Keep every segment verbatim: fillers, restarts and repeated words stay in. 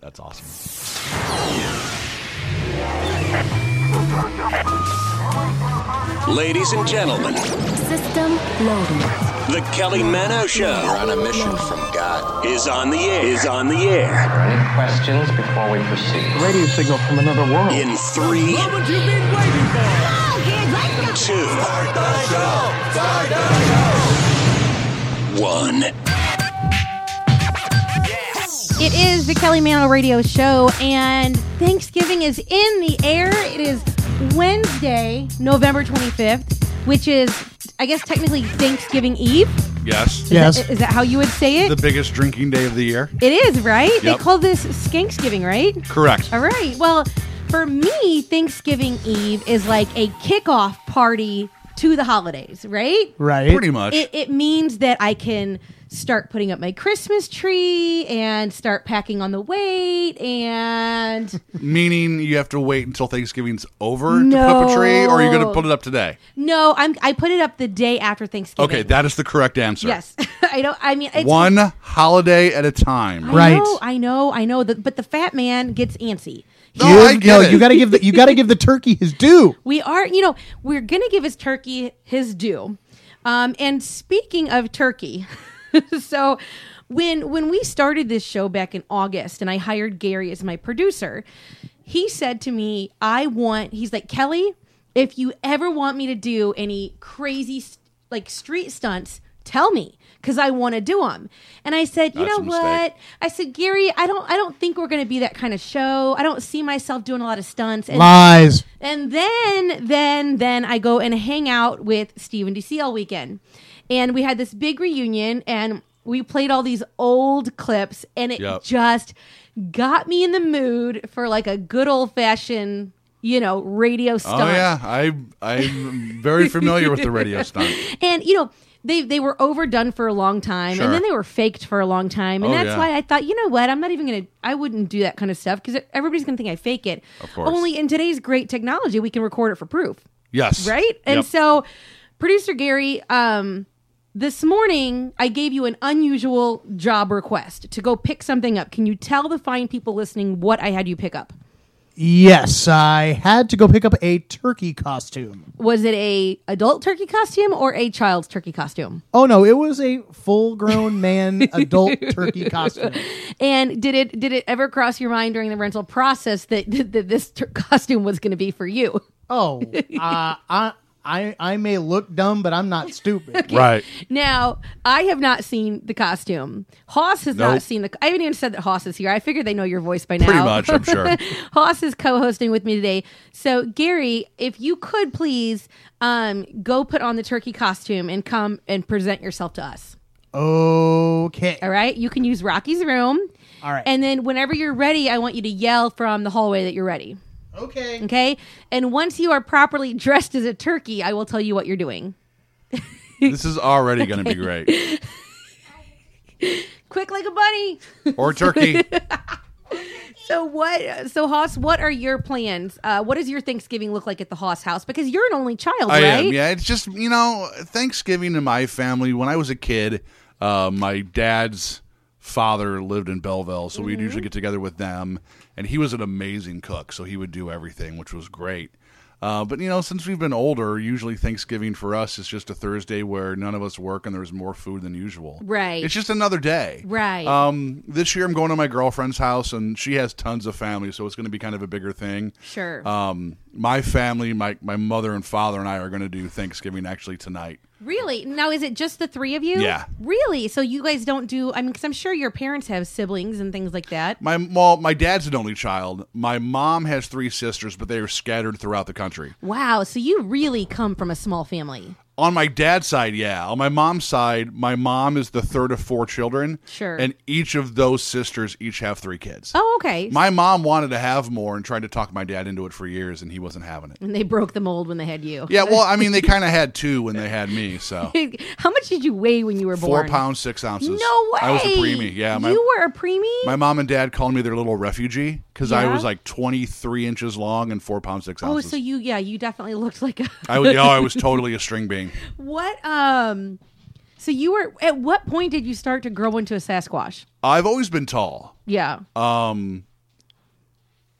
That's awesome. Ladies and gentlemen, system loading. the Kelly Mano Show. We're on a mission from God. Is on the air. Is on the air. Are there any questions before we proceed? Radio signal from another world. In three, Moment you've been waiting for. Oh, kids, let's go. two, Start the show! Start the show! one. It is the Kelly Mano Radio Show, and Thanksgiving is in the air. It is Wednesday, November twenty-fifth, which is, I guess, technically Thanksgiving Eve. Yes. Is Yes. That, is that how you would say it? The biggest drinking day of the year. It is, right? Yep. They call this Skanksgiving, right? Correct. All right. Well, for me, Thanksgiving Eve is like a kickoff party to the holidays, right? Right. Pretty much. It, it means that I can start putting up my Christmas tree and start packing on the weight and Meaning you have to wait until Thanksgiving's over No. to put up a tree, or are you going to put it up today? no, I'm I put it up the day after Thanksgiving. Okay, that is the correct answer. yes, I don't. I mean, it's, One holiday at a time. I Right. know, I know, I know. That, but the fat man gets antsy. No, I Give- get no, it. you got to give the you got to give the turkey his due. We are, you know, we're gonna give his turkey his due. Um, and speaking of turkey, so when when we started this show back in August, and I hired Gary as my producer, he said to me, "I want." He's like, "Kelly, if you ever want me to do any crazy like street stunts, tell me, because I want to do them." And I said, "You That's know a mistake. what?" I said, "Gary, I don't I don't think we're going to be that kind of show. I don't see myself doing a lot of stunts." And Lies. and then, then, then I go and hang out with Steve and D C all weekend. And we had this big reunion, and we played all these old clips, and it Yep. just got me in the mood for like a good old fashioned, you know, radio stunt. Oh yeah, I I'm very familiar with the radio stunt. And, you know, they they were overdone for a long time, Sure. and then they were faked for a long time. And Oh, that's yeah. why I thought, you know what, I'm not even going to, I wouldn't do that kind of stuff because everybody's going to think I fake it. Of course. Only in today's great technology, we can record it for proof. Yes. Right? And Yep. so, producer Gary, um, this morning I gave you an unusual job request to go pick something up. Can you tell the fine people listening what I had you pick up? Yes, I had to go pick up a turkey costume. Was it a adult turkey costume or a child's turkey costume? Oh no, it was a full-grown man adult turkey costume. And did it did it ever cross your mind during the rental process that, that this tur- costume was going to be for you? Oh, uh, I I I may look dumb, but I'm not stupid. Right. Now, I have not seen the costume. Hoss has Nope. not seen the... I haven't even said that Hoss is here. I figured they know your voice by now. Pretty much, I'm sure. Hoss is co-hosting with me today. So, Gary, if you could please um, go put on the turkey costume and come and present yourself to us. Okay. All right? You can use Rocky's room. All right. And then whenever you're ready, I want you to yell from the hallway that you're ready. Okay. Okay? And once you are properly dressed as a turkey, I will tell you what you're doing. This is already going to be great. Quick like a bunny. Or turkey. So what? So Hoss, what are your plans? Uh, what does your Thanksgiving look like at the Hoss house? Because you're an only child, I right? am. Yeah, it's just, you know, Thanksgiving in my family, when I was a kid, uh, my dad's father lived in Belleville, so Mm-hmm. we'd usually get together with them, and he was an amazing cook, so he would do everything, which was great. Uh, but, you know, since we've been older, usually Thanksgiving for us is just a Thursday where none of us work and there's more food than usual. Right. It's just another day. Right. Um, this year I'm going to my girlfriend's house, and she has tons of family, so it's going to be kind of a bigger thing. Sure. Um, my family, my, my mother and father and I are going to do Thanksgiving actually tonight. Really? Now, is it just the three of you? Yeah. Really? So you guys don't do? I mean, because I'm sure your parents have siblings and things like that. My well, my dad's an only child. My mom has three sisters, but they are scattered throughout the country. Wow. So you really come from a small family. On my dad's side, yeah. On my mom's side, my mom is the third of four children. Sure. And each of those sisters each have three kids. Oh, okay. My mom wanted to have more and tried to talk my dad into it for years, and he wasn't having it. And they broke the mold when they had you. Yeah, well, I mean, they kind of had two when they had me, so. How much did you weigh when you were Four born? pounds, six ounces. No way. I was a preemie, yeah. My, you were a preemie? my mom and dad called me their little refugee because I Yeah? was like twenty-three inches long and four pounds, six Oh, ounces. so you, yeah, you definitely looked like a... I was, oh, I was totally a string bean. What, um... So you were... At what point did you start to grow into a Sasquatch? I've always been tall. Yeah. Um,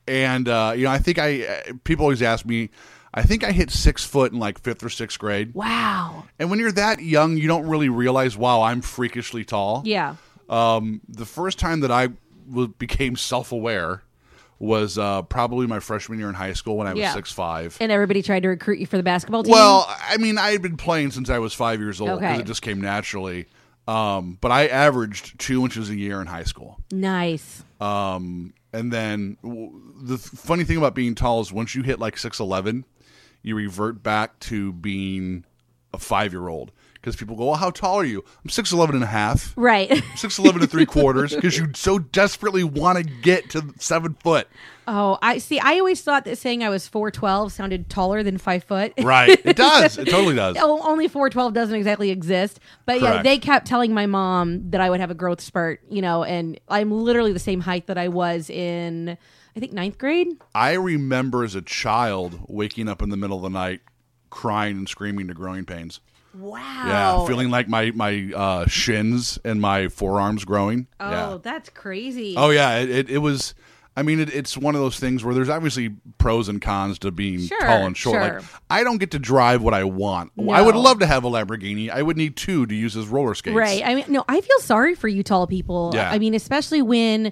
and uh, you know, I think I uh, people always ask me. I think I hit six foot in like fifth or sixth grade. Wow. And when you're that young, you don't really realize, wow, I'm freakishly tall. Yeah. Um, the first time that I w- became self-aware was uh, probably my freshman year in high school when I was Yeah. six five. And everybody tried to recruit you for the basketball team? Well, I mean, I had been playing since I was five years old because Okay. it just came naturally. Um, but I averaged two inches a year in high school. Nice. Um, and then w- the th- funny thing about being tall is once you hit like six eleven, you revert back to being a five-year-old. Because people go, well, how tall are you? I'm six eleven and a half. Right. six eleven and three quarters. Because you so desperately want to get to seven foot. Oh, I see. I always thought that saying I was four twelve sounded taller than five foot. Right. It does. It totally does. O- Only four twelve doesn't exactly exist. But yeah, Correct. they kept telling my mom that I would have a growth spurt, you know, and I'm literally the same height that I was in, I think, ninth grade. I remember as a child waking up in the middle of the night crying and screaming to growing pains. Wow. Yeah, feeling like my my uh, shins and my forearms growing. Oh, yeah. that's crazy. Oh yeah, it, it, it was. I mean, it, it's one of those things where there's obviously pros and cons to being Sure, tall and short. sure. Like, I don't get to drive what I want. I would No. love to have a Lamborghini. I would need two to use as roller skates. Right. I mean, no, I feel sorry for you tall people. Yeah. I mean, especially when,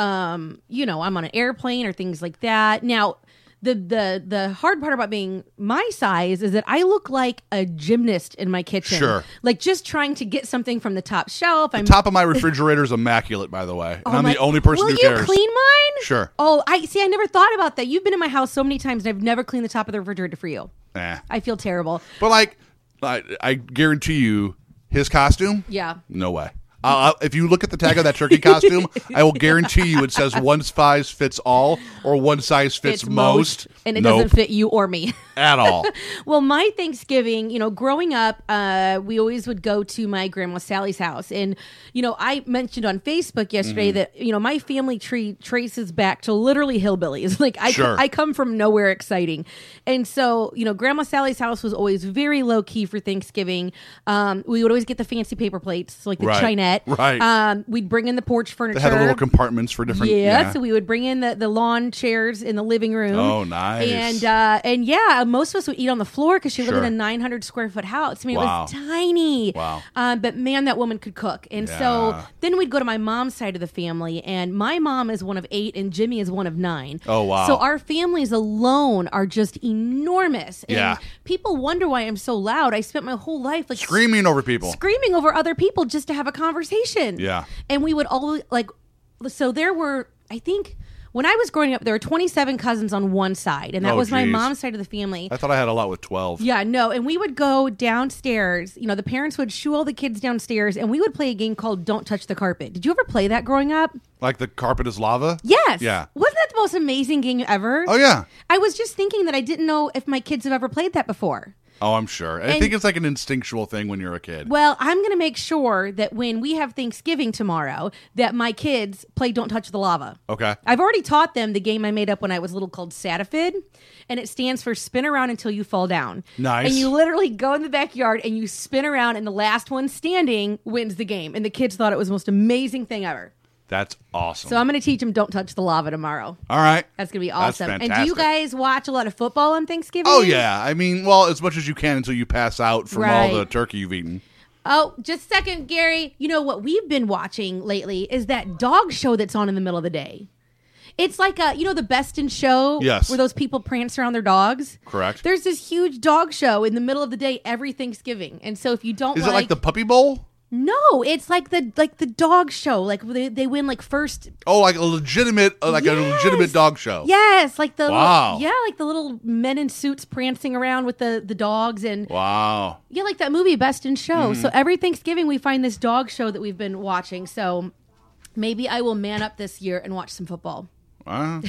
um, you know, I'm on an airplane or things like that. Now, the the the hard part about being my size is that I look like a gymnast in my kitchen. Sure. Like just trying to get something from the top shelf. I'm Top of my refrigerator is immaculate, by the way, and Oh I'm my- the only person Will who you cares. clean mine? Sure. Oh, I see. I never thought about that. You've been in my house so many times, and I've never cleaned the top of the refrigerator for you. Eh. I feel terrible. But like, I, I guarantee you, his costume. Yeah. No way. Uh, if you look at the tag of that turkey costume, I will guarantee you it says one size fits all or one size fits It's most. and it Nope. doesn't fit you or me. At all. Well, my Thanksgiving, you know, growing up, uh, we always would go to my grandma Sally's house. And, you know, I mentioned on Facebook yesterday Mm-hmm. that, you know, my family tree traces back to literally hillbillies. Like, I, Sure. I come from nowhere exciting. And so, you know, Grandma Sally's house was always very low key for Thanksgiving. Um, we would always get the fancy paper plates, so like the Right. chinette. Right. Um, we'd bring in the porch furniture. They had little compartments for different. Yeah, Yeah. so we would bring in the, the lawn chairs in the living room. Oh, nice. And uh, and yeah, most of us would eat on the floor because she lived Sure. in a nine hundred square foot house. I mean, Wow. it was tiny. Wow. Um, but man, that woman could cook. And so Yeah. then we'd go to my mom's side of the family, and my mom is one of eight, and Jimmy is one of nine. Oh, wow. So our families alone are just enormous. And Yeah. people wonder why I'm so loud. I spent my whole life like Screaming over people. screaming over other people just to have a conversation. Yeah. And we would all like, so there were, I think, when I was growing up, there were twenty-seven cousins on one side, and that Oh, was my geez. mom's side of the family. I thought I had a lot with twelve. Yeah, no, and we would go downstairs. You know, the parents would shoo all the kids downstairs, and we would play a game called Don't Touch the Carpet. Did you ever play that growing up? Like the carpet is lava? Yes. Yeah. Wasn't that the most amazing game ever? Oh, yeah. I was just thinking that I didn't know if my kids have ever played that before. Oh, I'm sure. I And- think it's like an instinctual thing when you're a kid. Well, I'm going to make sure that when we have Thanksgiving tomorrow, that my kids play Don't Touch the Lava. Okay. I've already taught them the game I made up when I was little called Satafid, and it stands for spin around until you fall down. Nice. And you literally go in the backyard and you spin around, and the last one standing wins the game. And the kids thought it was the most amazing thing ever. That's awesome. So I'm going to teach them Don't Touch the Lava tomorrow. All right. That's going to be That's awesome. And do fantastic. you guys watch a lot of football on Thanksgiving? Oh, yeah. I mean, well, as much as you can until you pass out from Right. all the turkey you've eaten. Oh, just a second, Gary. You know what we've been watching lately is that dog show that's on in the middle of the day. It's like a, you know, the Best in Show, Yes. where those people prance around their dogs. Correct. There's this huge dog show in the middle of the day every Thanksgiving, and so if you don't Is like, it like the Puppy Bowl? no, it's like the like the dog show, like they, they win like first. Oh, like a legitimate, uh, like a Yes. legitimate dog show. Yes, like the Wow. little, yeah, like the little men in suits prancing around with the the dogs and Wow. yeah, like that movie Best in Show. Mm-hmm. So every Thanksgiving we find this dog show that we've been watching. So maybe I will man up this year and watch some football. Uh,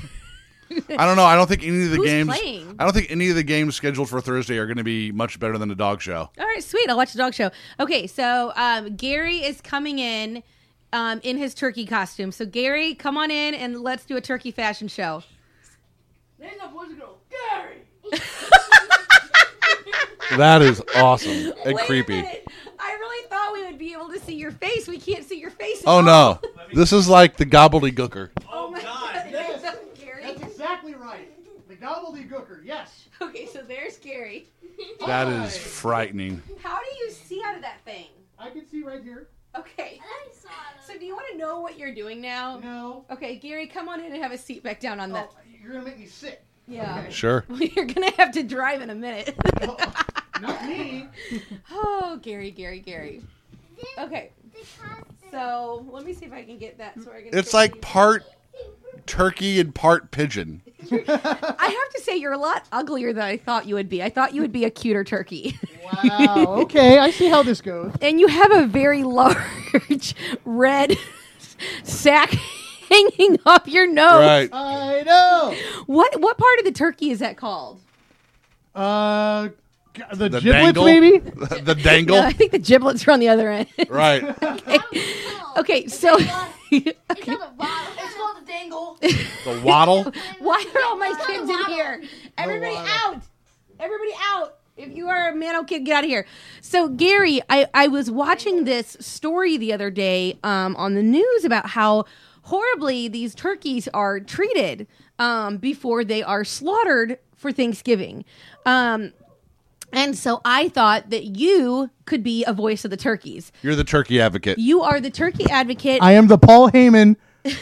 I don't know. I don't think any of the Who's games. playing? I don't think any of the games scheduled for Thursday are going to be much better than the dog show. All right, sweet. I'll watch the dog show. Okay, so um, Gary is coming in um, in his turkey costume. So Gary, come on in and let's do a turkey fashion show. There's no boys and girls. Gary! That is awesome and Wait a creepy. minute. I really thought we would be able to see your face. We can't see your face. at Oh all. no, this is like the gobbledygooker. Oh my God. Gary. That's exactly exactly right. The gobbledygooker, yes. Okay, so there's Gary. That is frightening. How do you see out of that thing? I can see right here. Okay. So do you want to know what you're doing now? No. Okay, Gary, come on in and have a seat back down on Oh, that. you're going to make me sick. Yeah. Sure. You're going to have to drive in a minute. Not me. Oh, Gary, Gary, Gary. Okay. So let me see if I can get that. So I can It's like part turkey and part pigeon. I have to say, you're a lot uglier than I thought you would be. I thought you would be a cuter turkey. Wow. Okay, I see how this goes. And you have a very large red sack hanging off your nose. Right. I know. What what part of the turkey is that called? Uh, g- the, The giblets, dangle? maybe? The dangle. No, I think the giblets are on the other end. Right. Okay, so It's called a bottle. It's called a dangle. The waddle. why are all my kids in here? Everybody water. out! Everybody out! If you are a Mano kid, get out of here. So, Gary, I, I was watching this story the other day um, on the news about how horribly these turkeys are treated um, before they are slaughtered for Thanksgiving. Um, and so I thought that you could be a voice of the turkeys. You're the turkey advocate. You are the turkey advocate. I am the Paul Heyman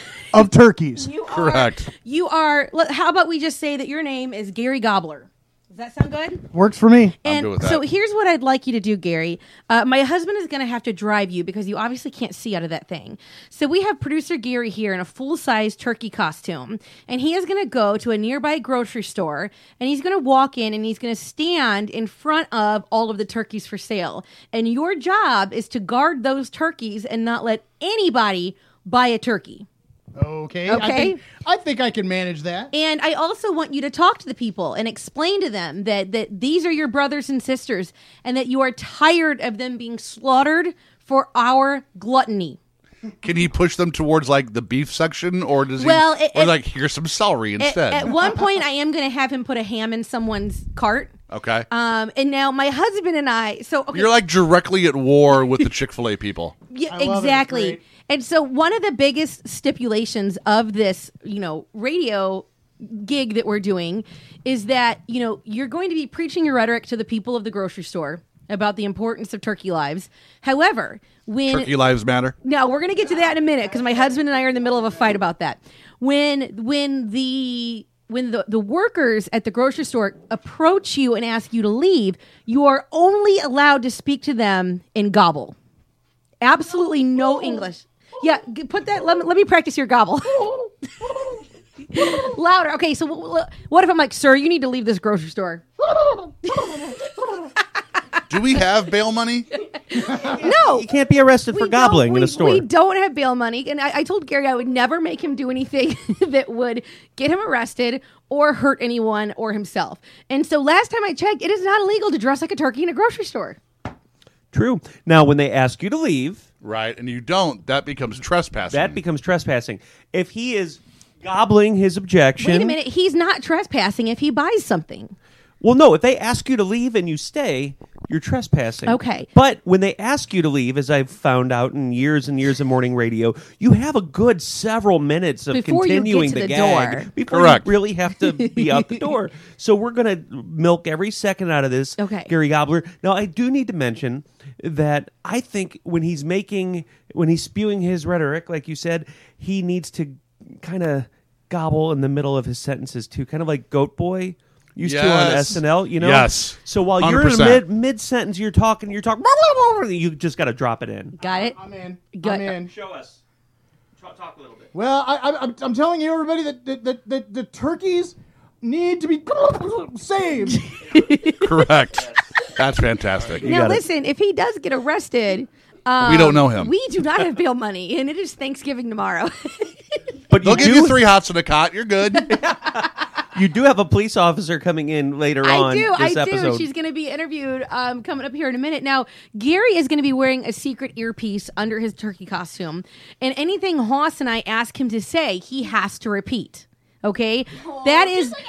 of turkeys. You Correct. Are, you are. let- How about we just say that your name is Gary Gobbler? Does that sound good? Works for me. And good with so that. here's what I'd like you to do, Gary. Uh, my husband is going to have to drive you because you obviously can't see out of that thing. So we have producer Gary here in a full-size turkey costume, and he is going to go to a nearby grocery store, and he's going to walk in, and he's going to stand in front of all of the turkeys for sale. And your job is to guard those turkeys and not let anybody buy a turkey. Okay. I Okay. think, I think I can manage that. And I also want you to talk to the people and explain to them that, that these are your brothers and sisters and that you are tired of them being slaughtered for our gluttony. Can he push them towards like the beef section, or does he? Well, it- or it- like here's some celery At, instead. at one point, I am going to have him put a ham in someone's cart. Okay. Um, and now my husband and I, so okay, You're like directly at war with the Chick-fil-A people. yeah, I love it. It's exactly. great. And so one of the biggest stipulations of this, you know, radio gig that we're doing is that, you know, you're going to be preaching your rhetoric to the people of the grocery store about the importance of turkey lives. However, when Turkey lives matter. no, we're going to get to that in a minute because my husband and I are in the middle of a fight about that. When when the when the, the workers at the grocery store approach you and ask you to leave, you are only allowed to speak to them in gobble. Absolutely no English. Yeah, g- put that. Let me, let me practice your gobble. Louder. Okay, so w- w- what if I'm like, sir, you need to leave this grocery store? Do we have bail money? No. You can't be arrested for We gobbling don't- in we- a store. We don't have bail money, and I, I told Gary I would never make him do anything that would get him arrested or hurt anyone or himself. And so last time I checked, it is not illegal to dress like a turkey in a grocery store. True. Now, when they ask you to leave, Right, and you don't. That becomes trespassing. that becomes trespassing. If he is gobbling his objection, Wait a minute, he's not trespassing if he buys something. well, no, if they ask you to leave and you stay, you're trespassing. Okay. But when they ask you to leave, as I've found out in years and years of morning radio, you have a good several minutes of Before you get continuing to the, the gag door. before Correct. you really have to be out the door. So we're going to milk every second out of this, Okay. Gary Gobbler. Now, I do need to mention that I think when he's making, when he's spewing his rhetoric, like you said, he needs to kind of gobble in the middle of his sentences too, kind of like Goat Boy used to on Yes. S N L, you know? Yes. So while one you're hundred in a percent. mid mid sentence, you're talking, you're talking, you just got to drop it in. Got it? I'm in. Good. I'm in. Show us. Talk a little bit. Well, I, I, I'm, I'm telling you, everybody, that the, the, the, the turkeys need to be saved. Correct. That's fantastic. Now, got it. listen, if he does get arrested, um, We don't know him. We do not have bail money, and it is Thanksgiving tomorrow. But They'll you give do, you three hots and a cot. You're good. you do have a police officer coming in later I on do, this I episode. do. She's going to be interviewed um, coming up here in a minute. Now, Gary is going to be wearing a secret earpiece under his turkey costume, and anything Hoss and I ask him to say, he has to repeat. Okay, that is Just like Ellen.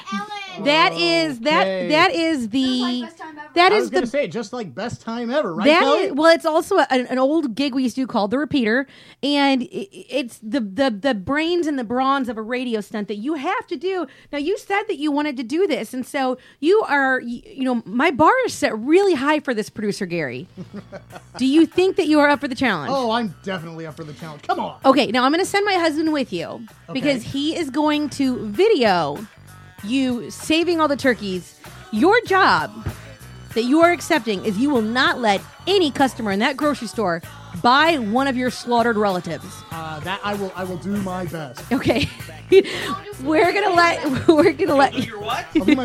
That is that Okay. that is the like best time ever. that I is was the gonna say just like best time ever, right? That Kelly? is, well, it's also a, an, an old gig we used to do called the Repeater, and it, it's the, the the brains and the bronze of a radio stunt that you have to do. Now, you said that you wanted to do this, and so you are, you, you know, my bar is set really high for this, producer Gary. Do you think that you are up for the challenge? Oh, I'm definitely up for the challenge. Come on. Okay, now I'm going to send my husband with you because he is going to video you saving all the turkeys. Your job that you are accepting is you will not let any customer in that grocery store buy one of your slaughtered relatives. Uh, that I will. I will do my best. Okay, we're gonna let we're gonna let. I'll do my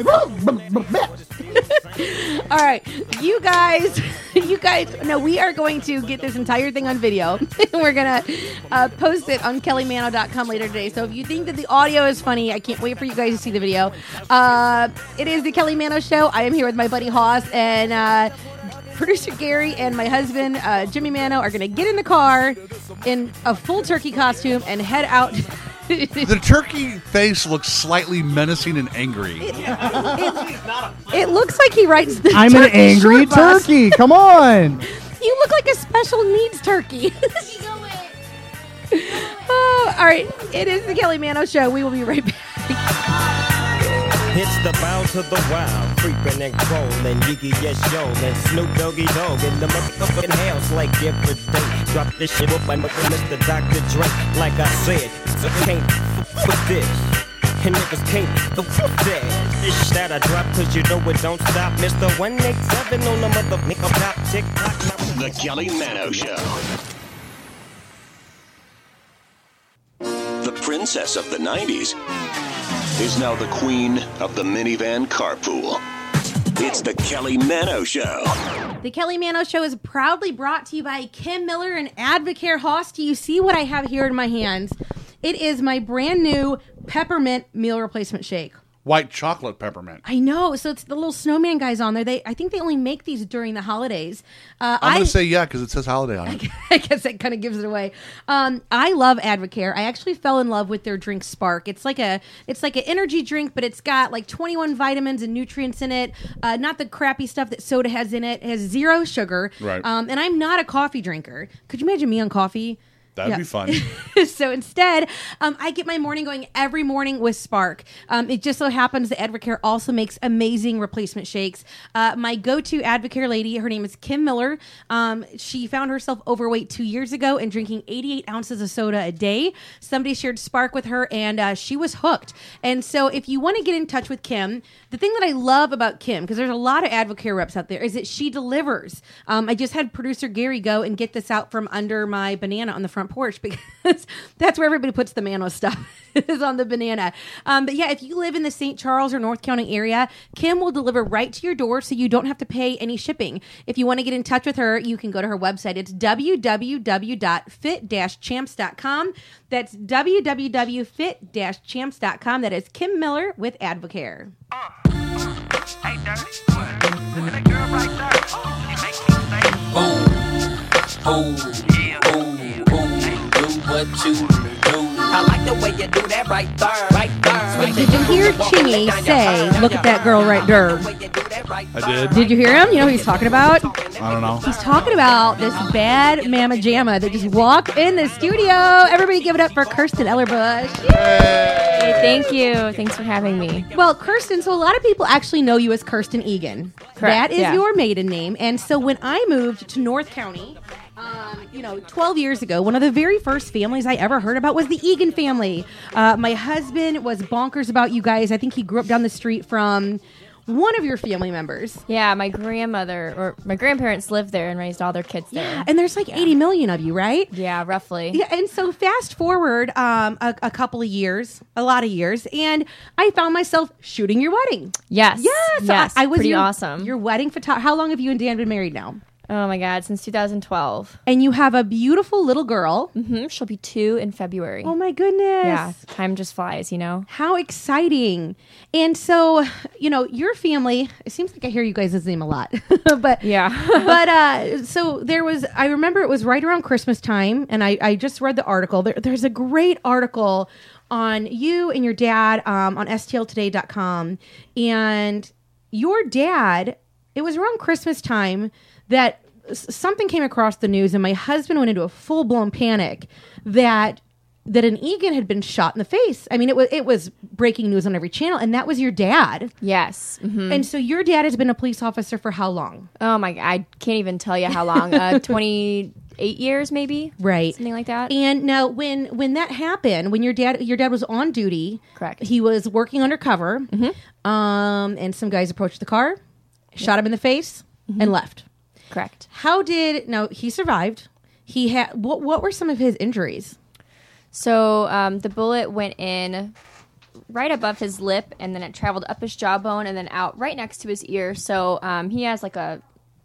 All right, you guys, you guys. No, we are going to get this entire thing on video. We're gonna uh, post it on kelly mano dot com later today. So if you think that the audio is funny, I can't wait for you guys to see the video. Uh, it is the Kelly Mano Show. I am here with my buddy Hoss and. Uh, Producer Gary and my husband, uh, Jimmy Mano, are going to get in the car in a full turkey costume and head out. The turkey face looks slightly menacing and angry. It, it looks like he writes the I'm an turkey angry short bus. turkey. Come on. You look like a special needs turkey. Oh, all right, it is the Kelly Mano Show. We will be right back. It's the bounce of the wild, creeping and crawling, Yiggy yes yo, and Snoop Doggy Dogg in the motherfucking house like every day. Drop this shit up by Mister Doctor Dre. Like I said, I can't f- with this. And niggas can't f- with that. This shit that I drop, cause you know it don't stop. Mister one eighty-seven on the motherfucking top tick tock. The Kelly Mano Show. The princess of the nineties is now the queen of the minivan carpool. It's the Kelly Mano Show. The Kelly Mano Show is proudly brought to you by Kim Miller and Advocare Hoss. Do you see what I have here in my hands? It is my brand new peppermint meal replacement shake. White chocolate peppermint. I know. So it's the little snowman guys on there. They, I think they only make these during the holidays. Uh, I'm I, going to say yeah because it says holiday on it. I guess that kind of gives it away. Um, I love Advocare. I actually fell in love with their drink Spark. It's like a, it's like an energy drink, but it's got like twenty-one vitamins and nutrients in it. Uh, not the crappy stuff that soda has in it. It has zero sugar. Right. Um, and I'm not a coffee drinker. Could you imagine me on coffee? That'd Yeah. be fun. So instead, um, I get my morning going every morning with Spark. Um, it just so happens that Advocare also makes amazing replacement shakes. Uh, my go-to Advocare lady, her name is Kim Miller. Um, she found herself overweight two years ago and drinking eighty-eight ounces of soda a day. Somebody shared Spark with her, and uh, she was hooked. And so if you want to get in touch with Kim, the thing that I love about Kim, because there's a lot of Advocare reps out there, is that she delivers. Um, I just had producer Gary go and get this out from under my banana on the front porch because that's where everybody puts the Mano stuff is on the banana. Um, but yeah, if you live in the Saint Charles or North County area, Kim will deliver right to your door so you don't have to pay any shipping. If you want to get in touch with her, you can go to her website. It's w w w dot fit dash champs dot com. That's w w w dot fit dash champs dot com. That is Kim Miller with Advocare. Hey, Dirty, what? That girl right there. She makes me say, Ooh, ooh, yeah. ooh, ooh, do what you do. I like the way you do that right there, right there. Did you hear Chingy say, "Look at that girl right there"? I did. Did you hear him? You know who he's talking about? I don't know. He's talking about this bad mama jamma that just walked in the studio. Everybody give it up for Kirsten Ellerbush. Hey, thank you. Thanks for having me. Well, Kirsten, so a lot of people actually know you as Kirsten Egan. Correct, That is yeah. your maiden name. And so when I moved to North County, um, you know, twelve years ago, one of the very first families I ever heard about was the Egan family. Uh, my husband was bonkers about you guys. I think he grew up down the street from one of your family members. Yeah, my grandmother or my grandparents lived there and raised all their kids there. Yeah, and there's like eighty million of you, right? Yeah, roughly. Yeah, and so fast forward um, a, a couple of years, a lot of years, and I found myself shooting your wedding. Yes. Yes. Yes. I, I was pretty your, awesome. Your wedding photographer. How long have you and Dan been married now? Oh my God, since two thousand twelve. And you have a beautiful little girl. Mm-hmm. She'll be two in February. Oh my goodness. Yeah, time just flies, you know? How exciting. And so, you know, your family, it seems like I hear you guys' name a lot. but yeah. but uh, so there was, I remember it was right around Christmas time, and I, I just read the article. There, there's a great article on you and your dad um, on S T L today dot com. And your dad, it was around Christmas time that s- something came across the news, and my husband went into a full-blown panic that that an Egan had been shot in the face. I mean, it was it was breaking news on every channel, and that was your dad. Yes. Mm-hmm. And so your dad has been a police officer for how long? Oh my! I can't even tell you how long. Uh, Twenty-eight years, maybe. Right, something like that. And now, when when that happened, when your dad your dad was on duty, correct? He was working undercover, mm-hmm. um, and some guys approached the car, shot him in the face, mm-hmm. and left. Correct. How did now he survived? He had what? What were some of his injuries? So um, the bullet went in right above his lip, and then it traveled up his jawbone, and then out right next to his ear. So um, he has like a,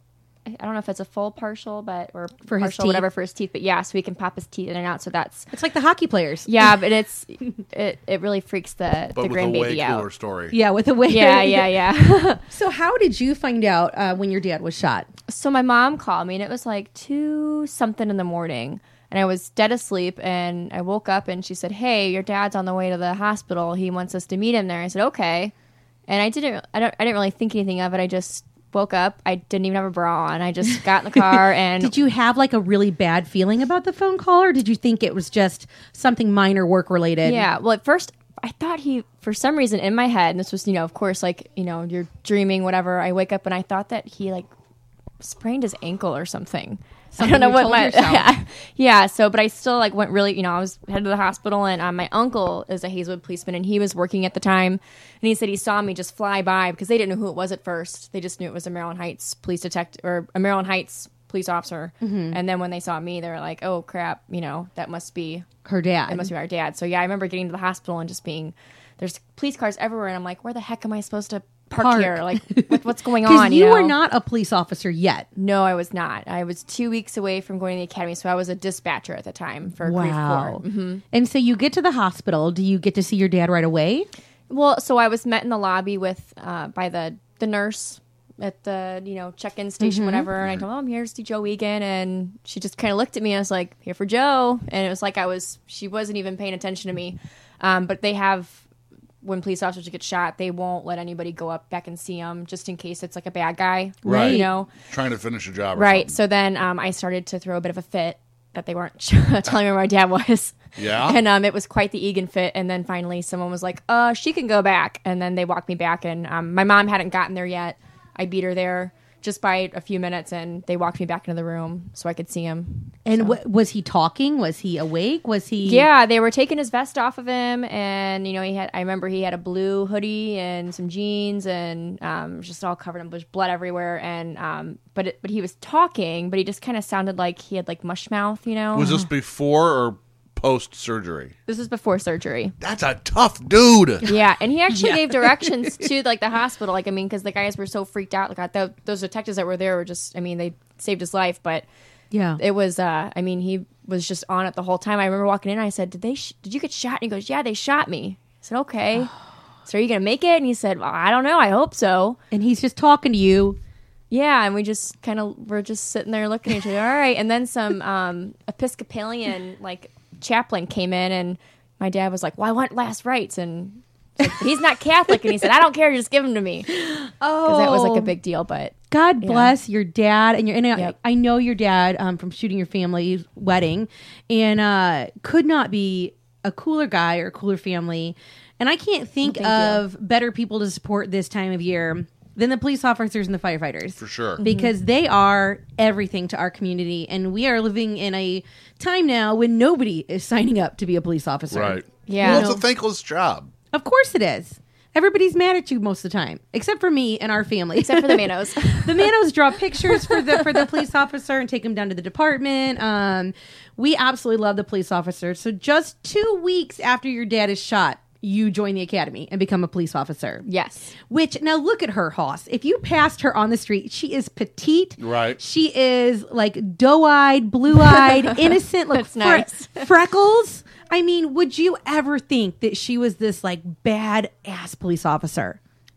I don't know if it's a full partial, but or for his partial teeth. whatever for his teeth. But yeah, so he can pop his teeth in and out. So that's it's like the hockey players. Yeah, but it's it, it really freaks the but the with a way grandbaby out. cooler story. Yeah, with a way. Yeah, yeah, yeah. So how did you find out uh, when your dad was shot? So my mom called me, and it was like two something in the morning. And I was dead asleep, and I woke up, and she said, "Hey, your dad's on the way to the hospital. He wants us to meet him there." I said, "Okay." And I didn't, I don't, I didn't really think anything of it. I just woke up. I didn't even have a bra on. I just got in the car, and did you have like a really bad feeling about the phone call, or did you think it was just something minor work related? Yeah. Well, at first, I thought he, for some reason, in my head, and this was, you know, of course, like, you know, you're dreaming, whatever. I wake up, and I thought that he like sprained his ankle or something. Something I don't know you what my told yeah. So, but I still like went really, you know, I was headed to the hospital, and um, my uncle is a Hazelwood policeman, and he was working at the time, and he said he saw me just fly by because they didn't know who it was at first. They just knew it was a Maryland Heights police detective or a Maryland Heights police officer, Mhm. and then when they saw me, they were like, "Oh crap, you know, that must be her dad. It must be our dad." So yeah, I remember getting to the hospital and just being there's police cars everywhere, and I'm like, "Where the heck am I supposed to?" Park, Park. here, like what, what's going on? Because you, you were know? not a police officer yet. No, I was not. I was two weeks away from going to the academy, so I was a dispatcher at the time for Grief Wow. Corps. Mm-hmm. And so you get to the hospital. Do you get to see your dad right away? Well, so I was met in the lobby with uh, by the the nurse at the you know check-in station, Mhm. whatever. And I told her, "Oh, I'm here to see Joe Egan," and she just kind of looked at me and I was like, "Here for Joe," and it was like I was she wasn't even paying attention to me. Um, but they have. When police officers get shot, they won't let anybody go up back and see them just in case it's like a bad guy. Right. You know? Trying to finish a job or Right. something. So then um, I started to throw a bit of a fit that they weren't telling me where my dad was. Yeah. And um, it was quite the Egan fit. And then finally someone was like, uh, she can go back. And then they walked me back. And um, my mom hadn't gotten there yet. I beat her there just by a few minutes. And they walked me back into the room so I could see him. And So- w- was he talking? Was he awake? Was he? Yeah, they were taking his vest off of him, and you know he had. I remember he had a blue hoodie and some jeans, and um, just all covered in there's blood everywhere. And um, but it, but he was talking, but he just kind of sounded like he had like mush mouth, you know. Was this before or post surgery? This was before surgery. That's a tough dude. Yeah, and he actually Yeah. gave directions to like the hospital. Like I mean, because the guys were so freaked out. Like I thought those detectives that were there were just. I mean, they saved his life, but. Yeah. It was, uh, I mean, he was just on it the whole time. I remember walking in and I said, did they, sh- did you get shot? And he goes, yeah, they shot me. I said, okay. So are you going to make it? And he said, well, I don't know. I hope so. And he's just talking to you. Yeah. And we just kind of, we're just sitting there looking at each other. All right. And then some um, Episcopalian, like, chaplain came in and my dad was like, well, I want last rites. And like, he's not Catholic. And he said, I don't care. Just give him to me. Oh. Because that was like a big deal. But God yeah. bless your dad, and your. And I- Yep. I know your dad um, from shooting your family's wedding, and uh, could not be a cooler guy or a cooler family. And I can't think Well, thank of better people to support this time of year than the police officers and the firefighters. For sure. Because they are everything to our community, and we are living in a time now when nobody is signing up to be a police officer. Right. Yeah. Well, it's a thankless job. Of course it is. Everybody's mad at you most of the time, except for me and our family. Except for the Manos. The Manos draw pictures for the for the police officer and take him down to the department. Um, we absolutely love the police officer. So just two weeks after your dad is shot, you join the academy and become a police officer. Yes. Which, now look at her, Hoss. If you passed her on the street, she is petite. Right. She is like doe-eyed, blue-eyed, innocent, like That's nice. freckles. I mean, would you ever think that she was this like bad ass police officer?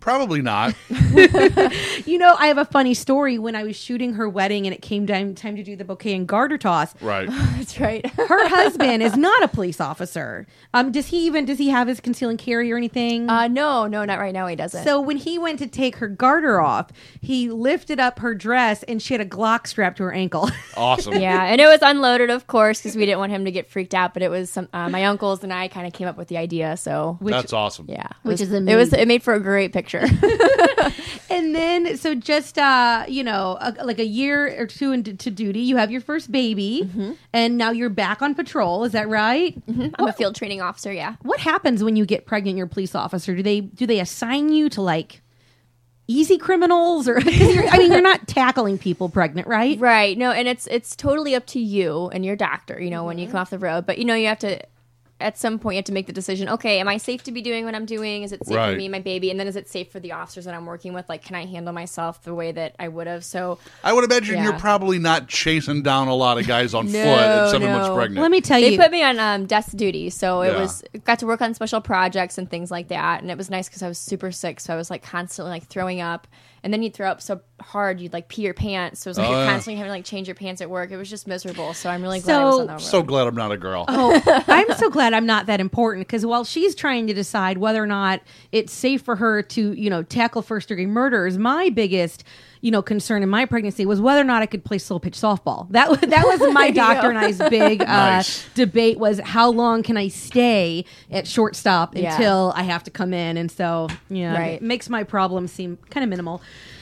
Probably not. You know, I have a funny story. When I was shooting her wedding and it came time, time to do the bouquet and garter toss. Right. That's right. Her husband is not a police officer. Um, does he even, does he have his conceal and carry or anything? Uh, no, no, not right now. He doesn't. So when he went to take her garter off, he lifted up her dress and she had a Glock strapped to her ankle. Awesome. Yeah, and it was unloaded, of course, because we didn't want him to get freaked out. But it was some, uh, my uncles and I kind of came up with the idea. So Which- That's awesome. yeah, it Which was, is it was amazing. it made for a great picture. And then, so just, uh, you know, a, like a year or two into to duty, you have your first baby, Mm-hmm. and now you're back on patrol. Is that right? Mm-hmm. I'm a field training officer. Yeah. What happens when you get pregnant? You're a police officer. Do they do they assign you to like easy criminals, or 'cause you're, I mean, you're not tackling people pregnant, right? Right. No, and it's it's totally up to you and your doctor, you know, mm-hmm. when you come off the road. But, you know, you have to, at some point, you have to make the decision, okay, am I safe to be doing what I'm doing? Is it safe Right. for me and my baby? And then is it safe for the officers that I'm working with? Like, can I handle myself the way that I would have? So I would imagine Yeah. you're probably not chasing down a lot of guys on No, foot at seven no. months pregnant. Let me tell they you. put me on um, desk duty. So it Yeah. was, got to work on special projects and things like that. And it was nice because I was super sick. So I was like constantly like throwing up. And then you'd throw up so hard you'd like pee your pants. So it was like Oh, you're yeah. constantly having to like change your pants at work. It was just miserable. So I'm really glad I was So- on the road. So glad I'm not a girl. Oh, I'm so glad I'm not that important, because while she's trying to decide whether or not it's safe for her to, you know, tackle first degree murders, my biggest, you know, concern in my pregnancy was whether or not I could play slow pitch softball. That was that was my doctor and I's big uh, Nice. debate was how long can I stay at shortstop Yeah. until I have to come in, and so yeah, Right. it makes my problem seem kind of minimal.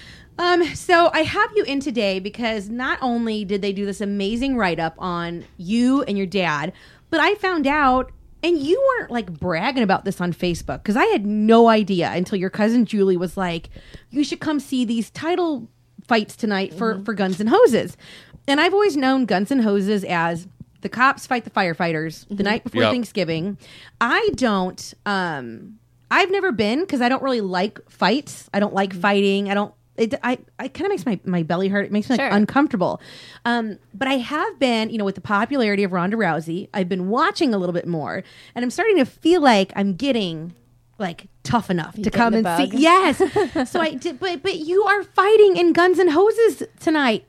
Um, so I have you in today because not only did they do this amazing write-up on you and your dad, but I found out, and you weren't like bragging about this on Facebook, because I had no idea until your cousin Julie was like, you should come see these title fights tonight for, for Guns N' Hoses. And I've always known Guns N' Hoses as the cops fight the firefighters the night before Yep. Thanksgiving. I don't, um, I've never been, because I don't really like fights. I don't like fighting. I don't, It, I, I kind of makes my, my belly hurt. It makes me like, Sure. uncomfortable. Um, but I have been, you know, with the popularity of Ronda Rousey, I've been watching a little bit more, and I'm starting to feel like I'm getting like tough enough to getting come the and bug? see. Yes. So I did, but but you are fighting in Guns N' Hoses tonight.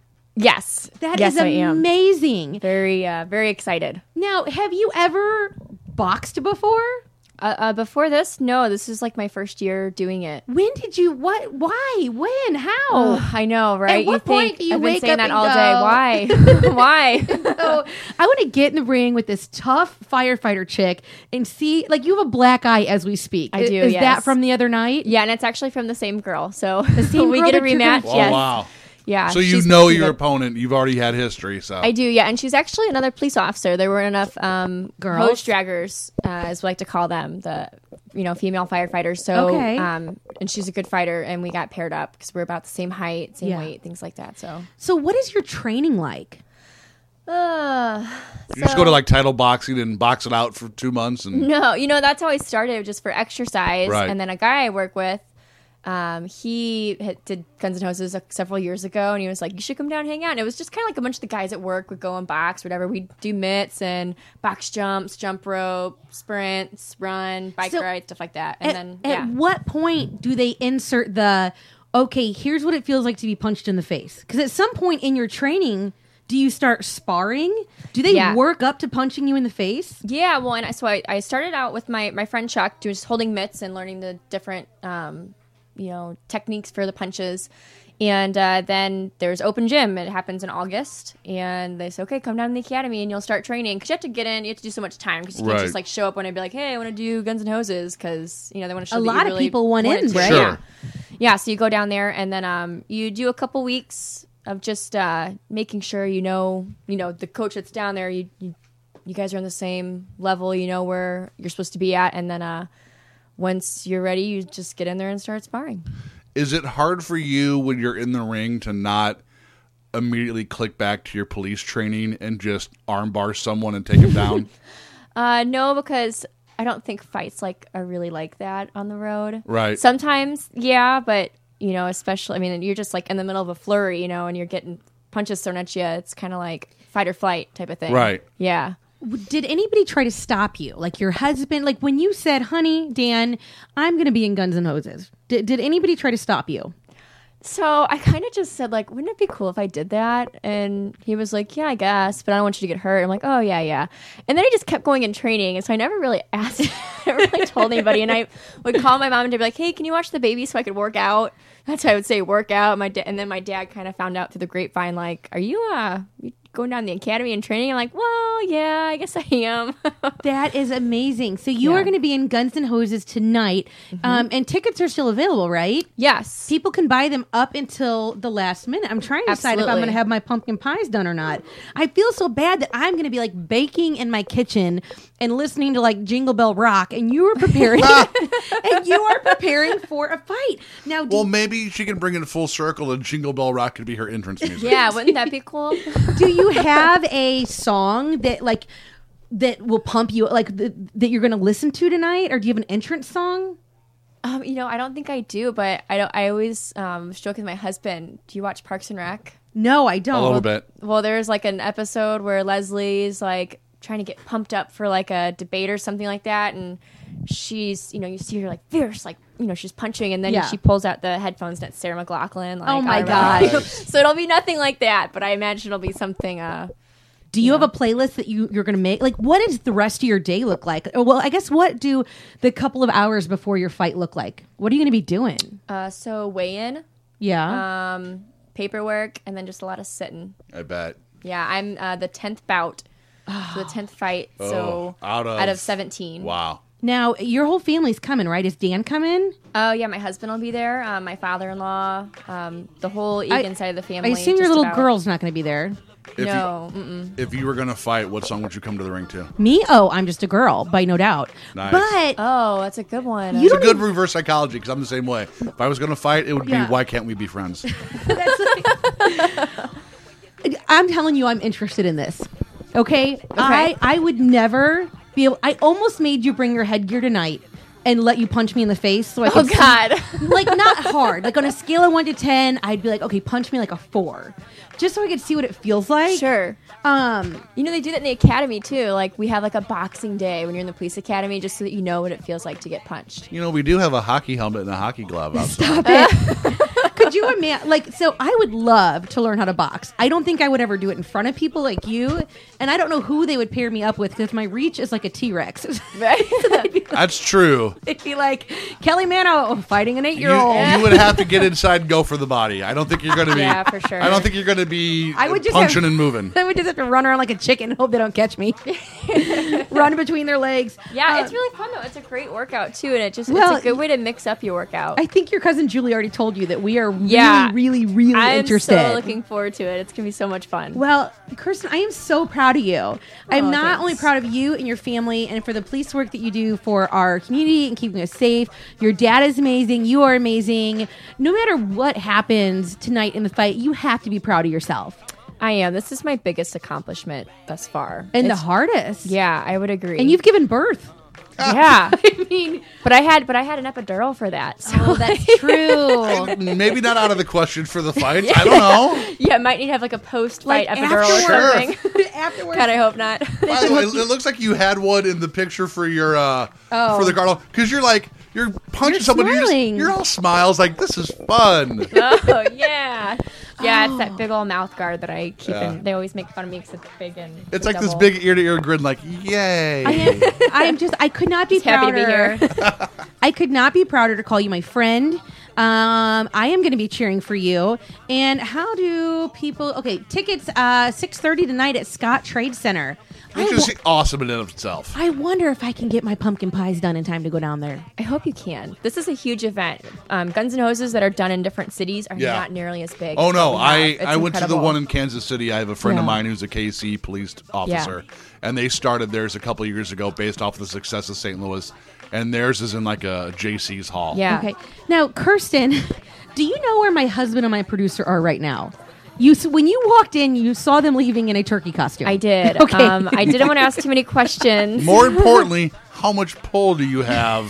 Yes. That yes, is I am. amazing. Very, uh, very excited. Now, have you ever boxed before? Uh, uh, before this, no, this is like my first year doing it. When did you? What? Why? When? How? Oh, I know, right? At what you think point do you I've been wake saying up that and all go- day. Why? Why? So I want to get in the ring with this tough firefighter chick and see, like, you have a black eye as we speak. I do, Is yes. that from the other night? Yeah, and it's actually from the same girl. So The same we girl get a that you're rematch. gonna- Oh, Yes. wow. Yeah. So you she's know pretty your good. opponent. You've already had history. So I do, yeah, and she's actually another police officer. There weren't enough um, Girls? hose draggers, uh, as we like to call them, the you know female firefighters. So, Okay. um, and she's a good fighter, and we got paired up because we're about the same height, same Yeah. weight, things like that. So, So what is your training like? uh, you just go to like title boxing and box it out for two months, and no, you know that's how I started, just for exercise. Right. And then a guy I work with, um, he had, did Guns N' Hoses uh, several years ago, and he was like, "You should come down and hang out." And it was just kind of like a bunch of the guys at work would go and box, whatever. We'd do mitts and box jumps, jump rope, sprints, run, bike So, rides, stuff like that. And At, then, at yeah. what point do they insert the, okay, here's what it feels like to be punched in the face? Because at some point in your training, do you start sparring? Do they Yeah. work up to punching you in the face? Yeah, well, and I, so I, I started out with my, my friend Chuck, doing just holding mitts and learning the different, um, you know, techniques for the punches. And uh, then there's open gym. It happens in August, and they say, okay, come down to the academy and you'll start training. Because you have to get in, you have to do so much time. Because you can't Right. just like show up one and be like, hey, I want to do Guns N' Hoses. Because you know they want to show A that you lot of really people want want in, it to. right? Sure. Yeah. Yeah. So you go down there, and then um, you do a couple weeks of just uh, making sure you know, you know, the coach that's down there. You, you you guys are on the same level. You know where you're supposed to be at, and then uh, once you're ready, you just get in there and start sparring. is it hard for you when you're in the ring to not immediately click back to your police training and just armbar someone and take him down? Uh, no, because I don't think fights like are really like that on the road. Right. Sometimes, yeah, but you know, especially, I mean, you're just like in the middle of a flurry, you know, and you're getting punches thrown at you. It's kind of like fight or flight type of thing. Right. Yeah. Did anybody try to stop you? Like your husband, like when you said, honey, Dan, I'm going to be in Guns N' Hoses. Did Did, did anybody try to stop you? So I kind of just said, like, wouldn't it be cool if I did that? And he was like, yeah, I guess, but I don't want you to get hurt. I'm like, oh, yeah, yeah. And then I just kept going in training. And so I never really asked, I never really told anybody. And I would call my mom and be like, hey, can you watch the baby so I could work out? That's why I would say work out. My da- and then my dad kind of found out through the grapevine, like, are you, uh, you going down the academy and training? I'm like, well, yeah, I guess I am. That is amazing. So you Yeah. are going to be in Guns N' Hoses tonight, Mm-hmm. um, and tickets are still available, right? Yes. People can buy them up until the last minute. I'm trying to decide if I'm Absolutely. going to have my pumpkin pies done or not. I feel so bad that I'm going to be like baking in my kitchen and listening to like Jingle Bell Rock, and you are preparing, and you are preparing for a fight. Now, do, Well, maybe she can bring it full circle and Jingle Bell Rock could be her entrance music. Yeah, wouldn't that be cool? do you have a song that like that will pump you, like th- that you're going to listen to tonight, or do you have an entrance song? Um, you know, I don't think I do, but I don't. I always um, joke with my husband. Do you watch Parks and Rec? No, I don't. A little bit. Well, there's like an episode where Leslie's like trying to get pumped up for like a debate or something like that, and she's, you know, you see her like fierce, like, you know, she's punching, and then Yeah. she pulls out the headphones and it's Sarah McLachlan. Like, Oh my I don't know. gosh. So it'll be nothing like that, but I imagine it'll be something. Uh, Do you have a playlist that you, you're going to make? Like, what does the rest of your day look like? Or, well, I guess what do the couple of hours before your fight look like? What are you going to be doing? uh, so weigh in, Yeah. um, paperwork, and then just a lot of sitting. I bet. Yeah, I'm uh, the tenth bout, so the tenth fight. So Oh, out of- seventeen. Wow. Now, your whole family's coming, right? Is Dan coming? Oh yeah, my husband will be there. Um, my father-in-law, um, the whole Egan I- side of the family. I assume your just little about. girl's not going to be there. If No, mm-mm. You, if you were going to fight, what song would you come to the ring to? Me? Oh, I'm just a girl, by no doubt. Nice. But Oh, that's a good one. You It's a don't good reverse psychology because I'm the same way. If I was going to fight, it would Yeah. be, why can't we be friends? I'm telling you, I'm interested in this. Okay? I, I would never be able. I almost made you bring your headgear tonight and let you punch me in the face. So I Oh could see- God. like, not hard. Like, on a scale of one to ten, I'd be like, okay, punch me like a four. Just so I could see what it feels like. Sure. Um, You know, they do that in the academy too. Like, we have like a boxing day when you're in the police academy, just so that you know what it feels like to get punched. You know, we do have a hockey helmet and a hockey glove outside. Stop it. Could you imagine? Like, so I would love to learn how to box. I don't think I would ever do it in front of people like you, and I don't know who they would pair me up with because my reach is like a T Rex. Right? That's true. It'd be like Kelly Mano fighting an You, eight-year-old. you would have to get inside and go for the body. I don't think you're going to be. Yeah, for sure. I don't think you're going to be I would just punching have- and moving. I would just have to run around like a chicken and hope they don't catch me. Run between their legs. Yeah, Uh, it's really fun though. It's a great workout too, and it just Well, it's a good way to mix up your workout. I think your cousin Julie already told you that we are really, Yeah. really, really I'm interested. so looking forward to it. It's gonna be so much fun. Well, Kirsten, I am so proud of you. I'm Oh, not thanks. only proud of you and your family and for the police work that you do for our community and keeping us safe. Your dad is amazing. You are amazing. No matter what happens tonight in the fight, you have to be proud of yourself. I am. This is my biggest accomplishment thus far, And It's- the hardest. Yeah, I would agree. And you've given birth. yeah. I mean, But I had, but I had an epidural for that. So oh, that's true. Maybe not out of the question for the fight. I don't know. yeah, might need to have like a post-fight Like epidural afterwards. or something. Afterwards. God, I hope not. By the way, it, it looks like you had one in the picture for your uh, Oh. for the Cardinal because you're like you're punching You're somebody. You're, just- smiling. you're all smiles like this is fun. oh yeah, yeah. It's that big old mouth guard that I keep. Yeah. in. They always make fun of me because it's big and It's the like this double. big ear to ear grin, like yay. I am, I am just, I could not be Just happy prouder. to be here. I could not be prouder to call you my friend. Um, I am going to be cheering for you. And how do people, okay, tickets, uh, six thirty tonight at Scott Trade Center. I, Which wo- is awesome in and of itself. I wonder if I can get my pumpkin pies done in time to go down there. I hope you can. This is a huge event. Um, Guns N' Hoses that are done in different cities are Yeah. not nearly as big. Oh as no, what we have. I It's I went to the incredible. one in Kansas City. I have a friend of Yeah. mine who's a K C police officer, and they started theirs a couple years ago based off of the success of Saint Louis, and theirs is in like a J C's hall. Yeah. Okay. Now, Kirsten, do you know where my husband and my producer are right now? You s- when you walked in, you saw them leaving in a turkey costume. I did. Okay. Um, I didn't want to ask too many questions. More importantly, how much pull do you have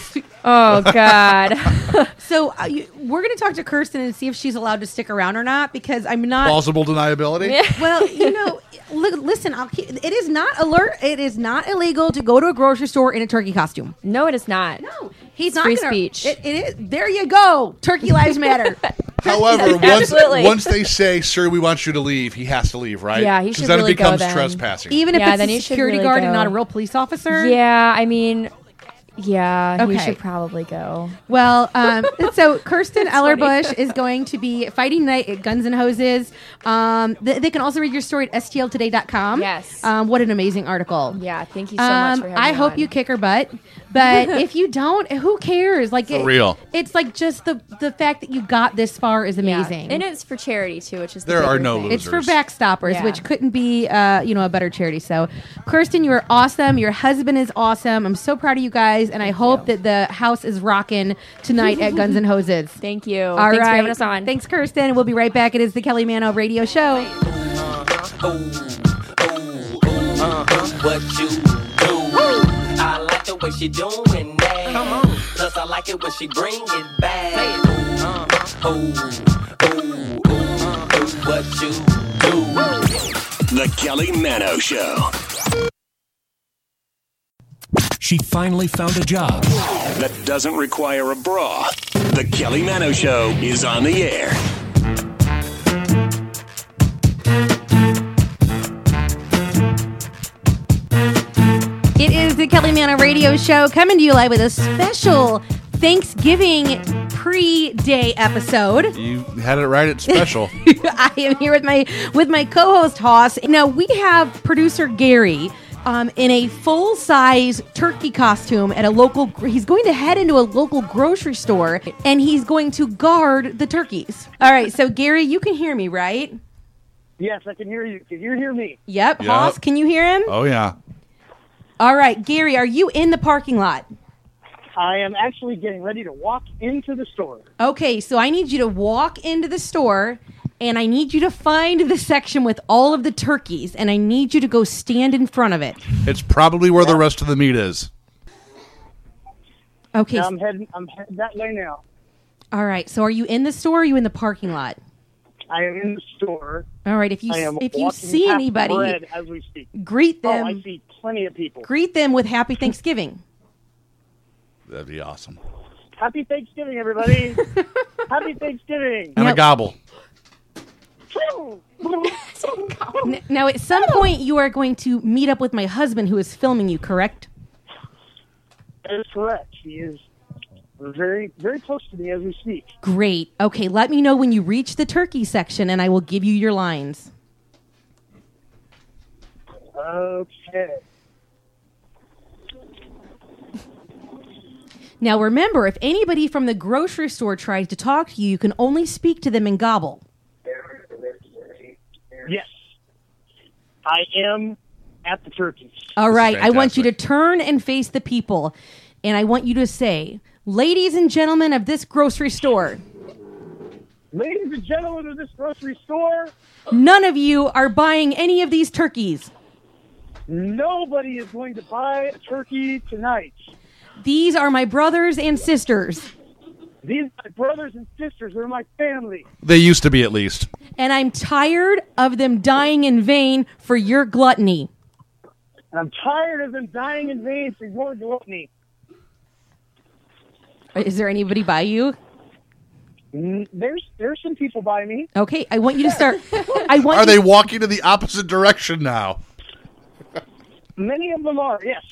Oh, God. So uh, you, we're going to talk to Kirsten and see if she's allowed to stick around or not, because I'm not. Plausible deniability? Well, you know, li- listen, I'll keep, it is not alert. It is not illegal to go to a grocery store in a turkey costume. No, it is not. No, he's It's not free gonna, speech. It, it is. There you go. Turkey lives matter. However, once, Absolutely. once they say, sir, we want you to leave, he has to leave, right? Yeah, he 'Cause should then really it go becomes then. trespassing. Even if Yeah, it's then a he should security really guard go. and not a real police officer. Yeah, I mean, yeah, he Okay. should probably go. Well, um, so Kirsten Ellerbush is going to be fighting tonight at Guns and Hoses. Um, th- they can also read your story at S T L today dot com. Yes. Um, what an amazing article. Yeah, thank you so Um, much for having I me hope on. you kick her butt. But if you don't, who cares? Like For it- real. It's like just the the fact that you got this far is Yeah. amazing. And it's for charity, too, which is the There are bigger no thing. It's for losers. backstoppers, Yeah. which couldn't be, uh, you know, a better charity. So, Kirsten, you are awesome. Your husband is awesome. I'm so proud of you guys, and I hope that the house is rocking tonight at Guns and Hoses. Thank you. All Thanks right. for having us on. Thanks, Kirsten. We'll be right back. It is the Kelly Mano Radio Show. What you do? I like the way she doing that. Come on. Plus I like it when she bring it back. Uh-huh. Ooh, ooh, ooh. What you do? The Kelly Mano Show. She finally found a job that doesn't require a bra. The Kelly Mano Show is on the air. It is the Kelly Mano Radio Show coming to you live with a special Thanksgiving pre-day episode. You had it right at special. I am here with my with my co-host Hoss. Now we have producer Gary um, in a full-size turkey costume at a local. He's going to head into a local grocery store and he's going to guard the turkeys. All right, so Gary, you can hear me, right? Yes, I can hear you. Can you hear me? Yep. Yep. Hoss, can you hear him? Oh, yeah. All right, Gary, are you in the parking lot? I am actually getting ready to walk into the store. Okay, so I need you to walk into the store and I need you to find the section with all of the turkeys and I need you to go stand in front of it. It's probably where the rest of the meat is. Okay. Now I'm heading. I'm heading that way now. All right. So are you in the store or are you in the parking lot? I am in the store. All right. If you I am if you walking see past anybody, bread as we speak. greet them. Oh, I see plenty of people. Greet them with Happy Thanksgiving. That'd be awesome. Happy Thanksgiving, everybody! Happy Thanksgiving! And a gobble. N- Now, at some point, you are going to meet up with my husband who is filming you, correct? That is correct. He is very, very close to me as we speak. Great. Okay, let me know when you reach the turkey section and I will give you your lines. Okay. Now, remember, if anybody from the grocery store tries to talk to you, you can only speak to them in gobble. Yes. I am at the turkeys. All right, I want you to fantastic. turn and face the people, and I want you to say, ladies and gentlemen of this grocery store, Ladies and gentlemen of this grocery store, none of you are buying any of these turkeys. nobody is going to buy a turkey tonight. These are my brothers and sisters, These are my brothers and sisters. They're my family. They used to be, at least. and I'm tired of them dying in vain for your gluttony. And I'm tired of them dying in vain for your gluttony. Is there anybody by you? Mm, There's there's some people by me. Okay, I want you to start. I want Are you they walking in the opposite direction now? Many of them are, yes.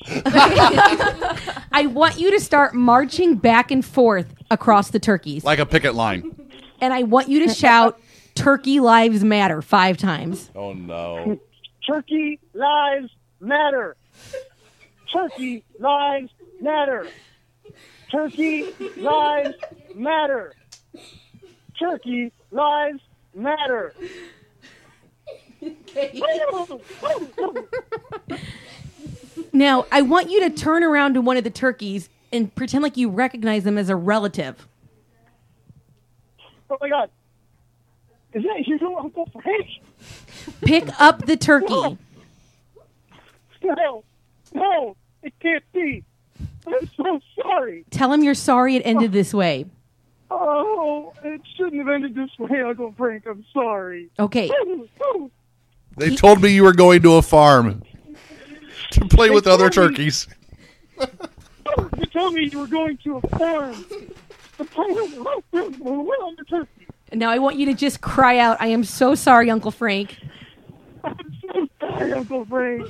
I want you to start marching back and forth across the turkeys. Like a picket line. And I want you to shout, Turkey Lives Matter five times. Oh, no. Turkey lives matter. Turkey lives matter. Turkey lives matter. Turkey lives matter. Now, I want you to turn around to one of the turkeys and pretend like you recognize them as a relative. Oh my God. Is that you, Uncle Frank? Pick up the turkey. No, no, it can't be. I'm so sorry. Tell him you're sorry it ended this way. Oh, it shouldn't have ended this way, Uncle Frank. I'm sorry. Okay. They told me you were going to a farm to play with other turkeys. You told me you were going to a farm to play with other turkeys. Now I want you to just cry out, I am so sorry, Uncle Frank. I'm so sorry, Uncle Frank.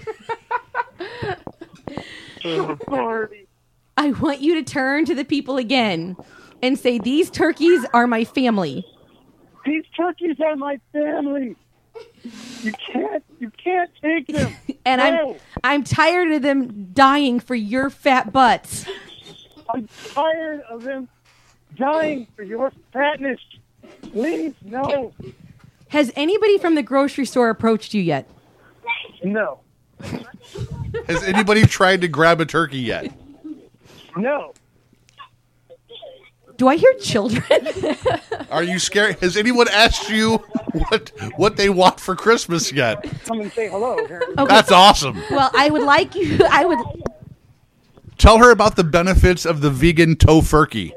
So sorry. I want you to turn to the people again and say, these turkeys are my family. These turkeys are my family. You can't, you can't take them. And no. I'm I'm tired of them dying for your fat butts. I'm tired of them dying for your fatness. Please, no. Has anybody from the grocery store approached you yet? No. Has anybody tried to grab a turkey yet? No. Do I hear children? Are you scared? Has anyone asked you what what they want for Christmas yet? Come and say hello. Okay. That's awesome. Well, I would like you. I would Tell her about the benefits of the vegan tofurkey.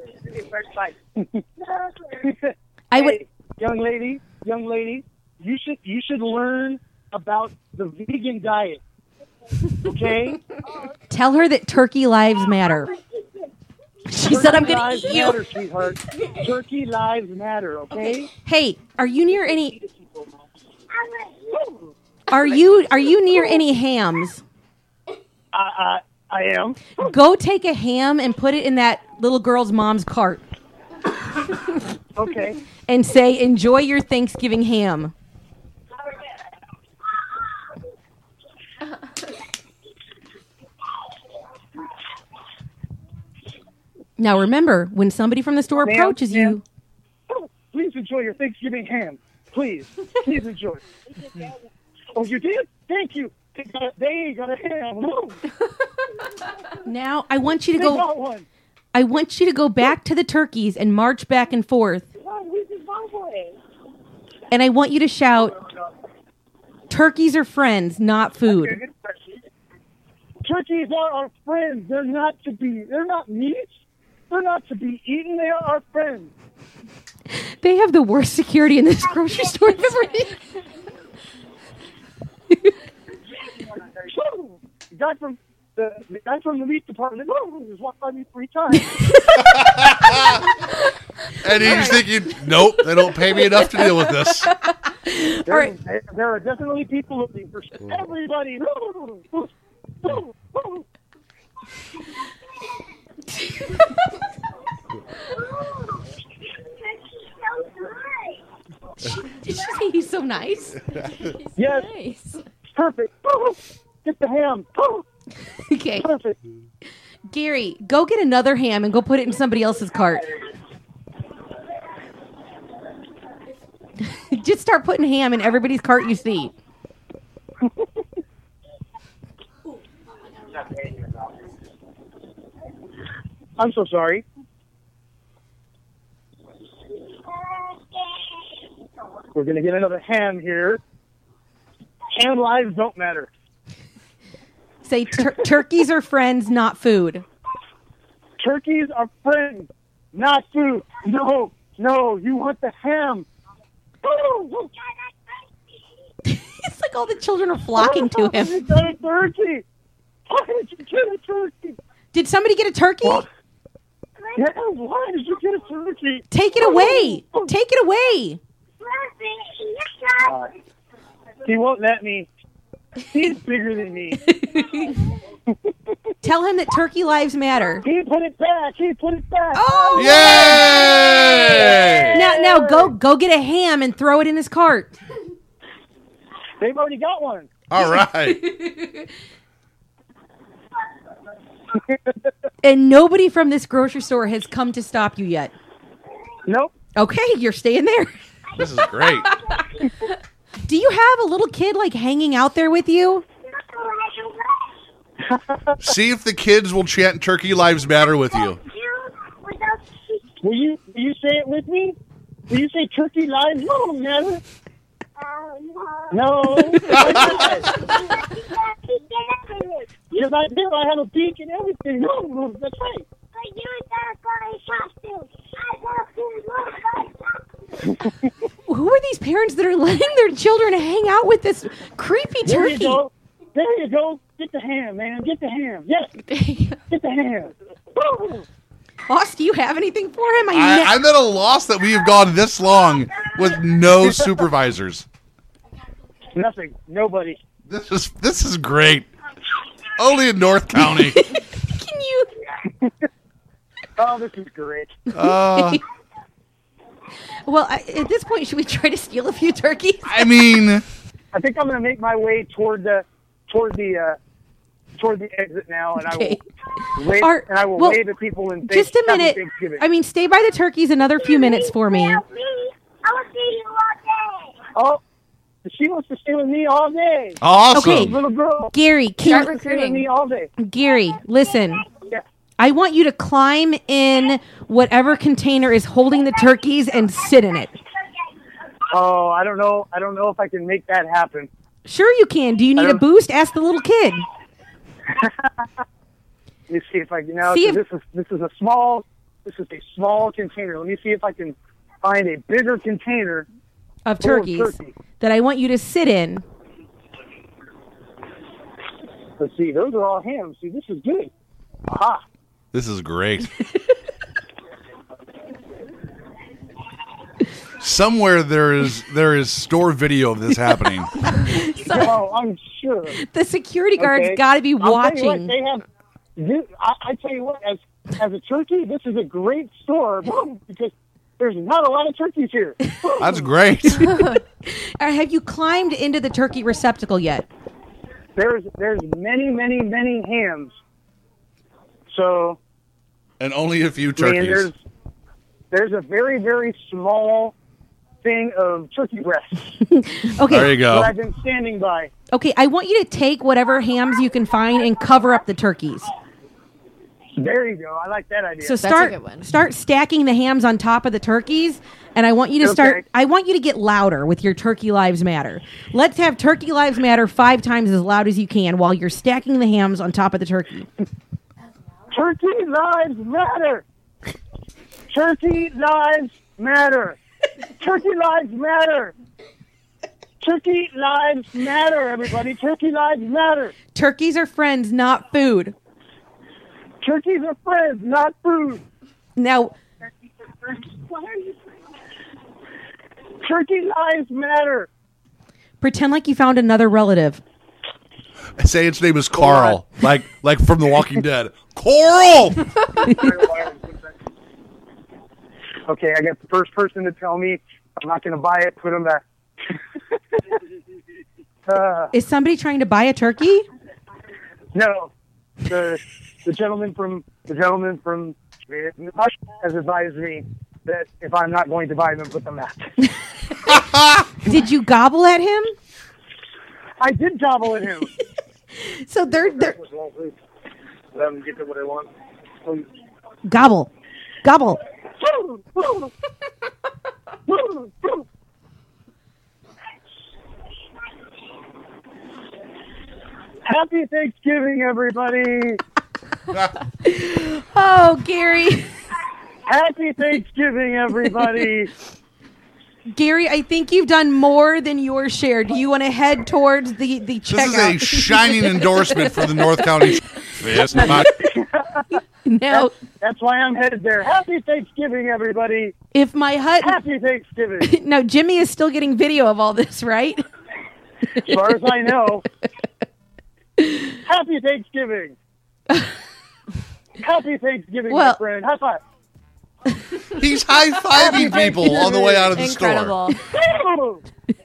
I would, hey, young lady, young lady, you should you should learn about the vegan diet. Okay? tell her that turkey lives matter. She Turkey said I'm going lives to eat you. matter, sweetheart. Turkey lives matter, okay? Hey, are you near any? Are you are you near any hams? I, I, I am. Go take a ham and put it in that little girl's mom's cart. Okay. And say, enjoy your Thanksgiving ham. Now remember, when somebody from the store Ma'am, approaches ma'am. you, Oh, please enjoy your Thanksgiving ham. Please. Please enjoy. Oh, you did? Thank you. They got, they got a ham. No. now I want you to They go. got one. I want you to go back to the turkeys and march back and forth. And I want you to shout, turkeys are friends, not food. Turkeys are our friends. They're not to be, they're not meat. They're not to be eaten. They are our friends. They have the worst security in this grocery store I've ever seen. The guy from the, the guy from the meat department oh, just walked by me three times. And he's thinking, nope, they don't pay me enough to deal with this. There, right. there, there are definitely people looking for everybody. Did you say he's so nice? Yes. Nice. Perfect. Get the ham. Okay. Perfect. Gary, go get another ham and go put it in somebody else's cart. Just start putting ham in everybody's cart you see. I'm so sorry. We're going to get another ham here. Ham lives don't matter. Say tur- turkeys are friends, not food. Turkeys are friends, not food. No, no, you want the ham. It's like all the children are flocking to him. You got a turkey. Why did you get a turkey? Did somebody get a turkey? What? Yeah, why did you get a turkey? Take it away. Take it away. Uh, he won't let me. He's bigger than me. Tell him that turkey lives matter. He put it back. He put it back. Oh! Yay! Now, now go go get a ham and throw it in his cart. They've already got one. All right. And nobody from this grocery store has come to stop you yet. Nope. Okay, you're staying there. This is great. Do you have a little kid like hanging out there with you? See if the kids will chant Turkey Lives Matter with you. Will you, will you say it with me? Will you say turkey lives don't matter? No. Yes, I do. I have a beak and everything. No, that's right. Who are these parents that are letting their children hang out with this creepy There you turkey? go. There you go. Get the ham, man. Get the ham. Yes. Get the ham. Hoss, do you have anything for him? I, ne- I'm at a loss that we have gone this long with no supervisors. Nothing. Nobody. This is this is great. Only in North County. Can you? Oh, this is great. Uh, Well, I, at this point, should we try to steal a few turkeys? I mean, I think I'm going to make my way toward the toward the uh, toward the exit now, and Okay. I will wave, Are- and I will well, wave at people and say, Just a "Happy minute. Thanksgiving." I mean, stay by the turkeys another few minutes for me. Oh, she wants to stay with me all day. Awesome. Okay. Little girl. Gary, Stay can with me all day. Gary, listen. Yeah. I want you to climb in whatever container is holding the turkeys and sit in it. Oh, I don't know. I don't know if I can make that happen. Sure you can. Do you need a don't- boost? Ask the little kid. Let me see if I can. Now, See so if- this is this is a small. This is a small container. Let me see if I can find a bigger container Of full of turkeys turkey. that I want you to sit in. Let's see. Those are all hams. See, this is good. Aha. this is great. Somewhere there is there is store video of this happening. Oh, I'm sure. The security guards Okay. got to be I'll tell you what, watching. they have. This, I, I tell you what, as as a turkey, this is a great store because there's not a lot of turkeys here. That's great. Uh, Have you climbed into the turkey receptacle yet? There's there's many many many hams. So And only a few I mean, turkeys. there's there's a very very small thing of turkey breasts Okay. There you go. that I've been standing by. Okay, I want you to take whatever hams you can find and cover up the turkeys. There you go. I like that idea. So start start stacking the hams on top of the turkeys, and I want you to start. Okay. I want you to get louder with your Turkey Lives Matter. Let's have Turkey Lives Matter five times as loud as you can while you're stacking the hams on top of the turkey. Turkey lives matter. Turkey lives matter. Turkey lives matter. Turkey lives matter, everybody. Turkey lives matter. Turkeys are friends, not food. Turkeys are friends, not food. Now, Turkey lives matter. pretend like you found another relative. Say its name is Carl, like like from The Walking Dead. Coral. Okay, I got the first person to tell me I'm not going to buy it. Put them back. uh, Is somebody trying to buy a turkey? no, the the gentleman from the gentleman from has advised me that if I'm not going to buy them, put them back. Did you gobble at him? I did gobble at him. So they're they're Let them get to what they want. gobble, gobble. Happy Thanksgiving, everybody. Oh, Gary. Happy Thanksgiving, everybody. Gary, I think you've done more than your share. Do you want to head towards the, the This checkout? is a shining endorsement for the North County Fest. Now, That's why I'm headed there. Happy Thanksgiving, everybody. if my hut... Happy Thanksgiving. Now, Jimmy is still getting video of all this, right? As far as I know. Happy Thanksgiving. Happy Thanksgiving, Well- my friend. High five. He's high-fiving people on the way out of the Incredible. store.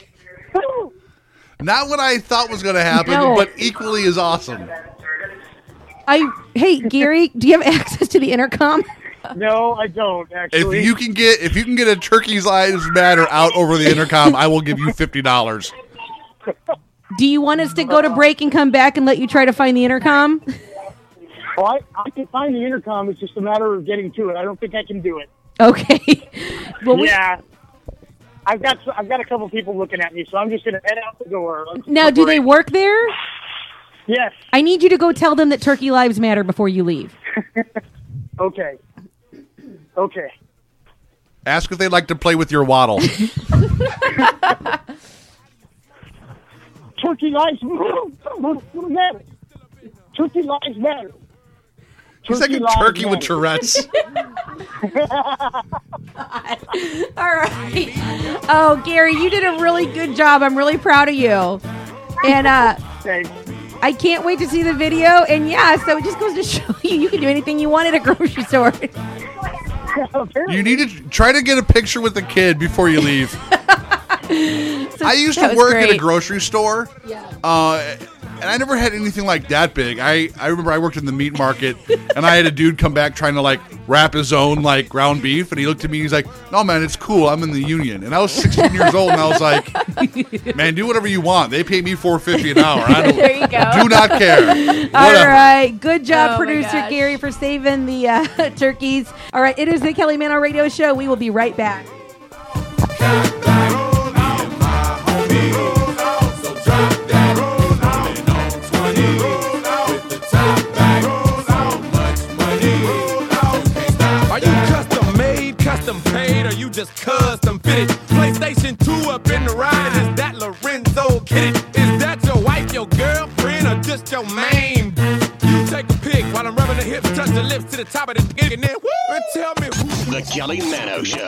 Not what I thought was going to happen, No. but equally as awesome. I Hey, Gary, do you have access to the intercom? No, I don't, actually. If you can get if you can get a Turkey's Lives Matter out over the intercom, I will give you fifty dollars. Do you want us to go to break and come back and let you try to find the intercom? Well, I, I can find the intercom. It's just a matter of getting to it. I don't think I can do it. Okay. Well, we- yeah. I've got I've got a couple people looking at me, so I'm just going to head out the door. Now, do they work there? Yes. I need you to go tell them that turkey lives matter before you leave. Okay. Okay. Ask if they'd like to play with your waddle. Turkey lives matter. Turkey lives matter. He's like a lives turkey with matter. Tourette's. All right. Oh, Gary, you did a really good job. I'm really proud of you. And uh, Thanks. I can't wait to see the video. And yeah, so it just goes to show you you can do anything you want at a grocery store. You need to try to get a picture with the kid before you leave. So I used that to was work at a great. grocery store. Yeah. Uh, and I never had anything like that big. I, I remember I worked in the meat market, and I had a dude come back trying to like wrap his own like ground beef, and he looked at me. He's like, "No, man, it's cool. I'm in the union." And I was sixteen years old, and I was like, "Man, do whatever you want. They pay me four fifty an hour. I don't, There you go. do not care." All Whatever. right. Good job, Oh, my producer gosh. Gary, for saving the uh, turkeys. All right. It is the Kelly Mano Radio Show. We will be right back. Are you custom made, custom paid, or you just custom fitted? PlayStation two up in the ride, is that Lorenzo Kitty? Is that your wife, your girlfriend, or just your main? You take a pic while I'm rubbing the hips, touch the lips to the top of the dick, and then woo, and tell me who. The Kelly Mano Show.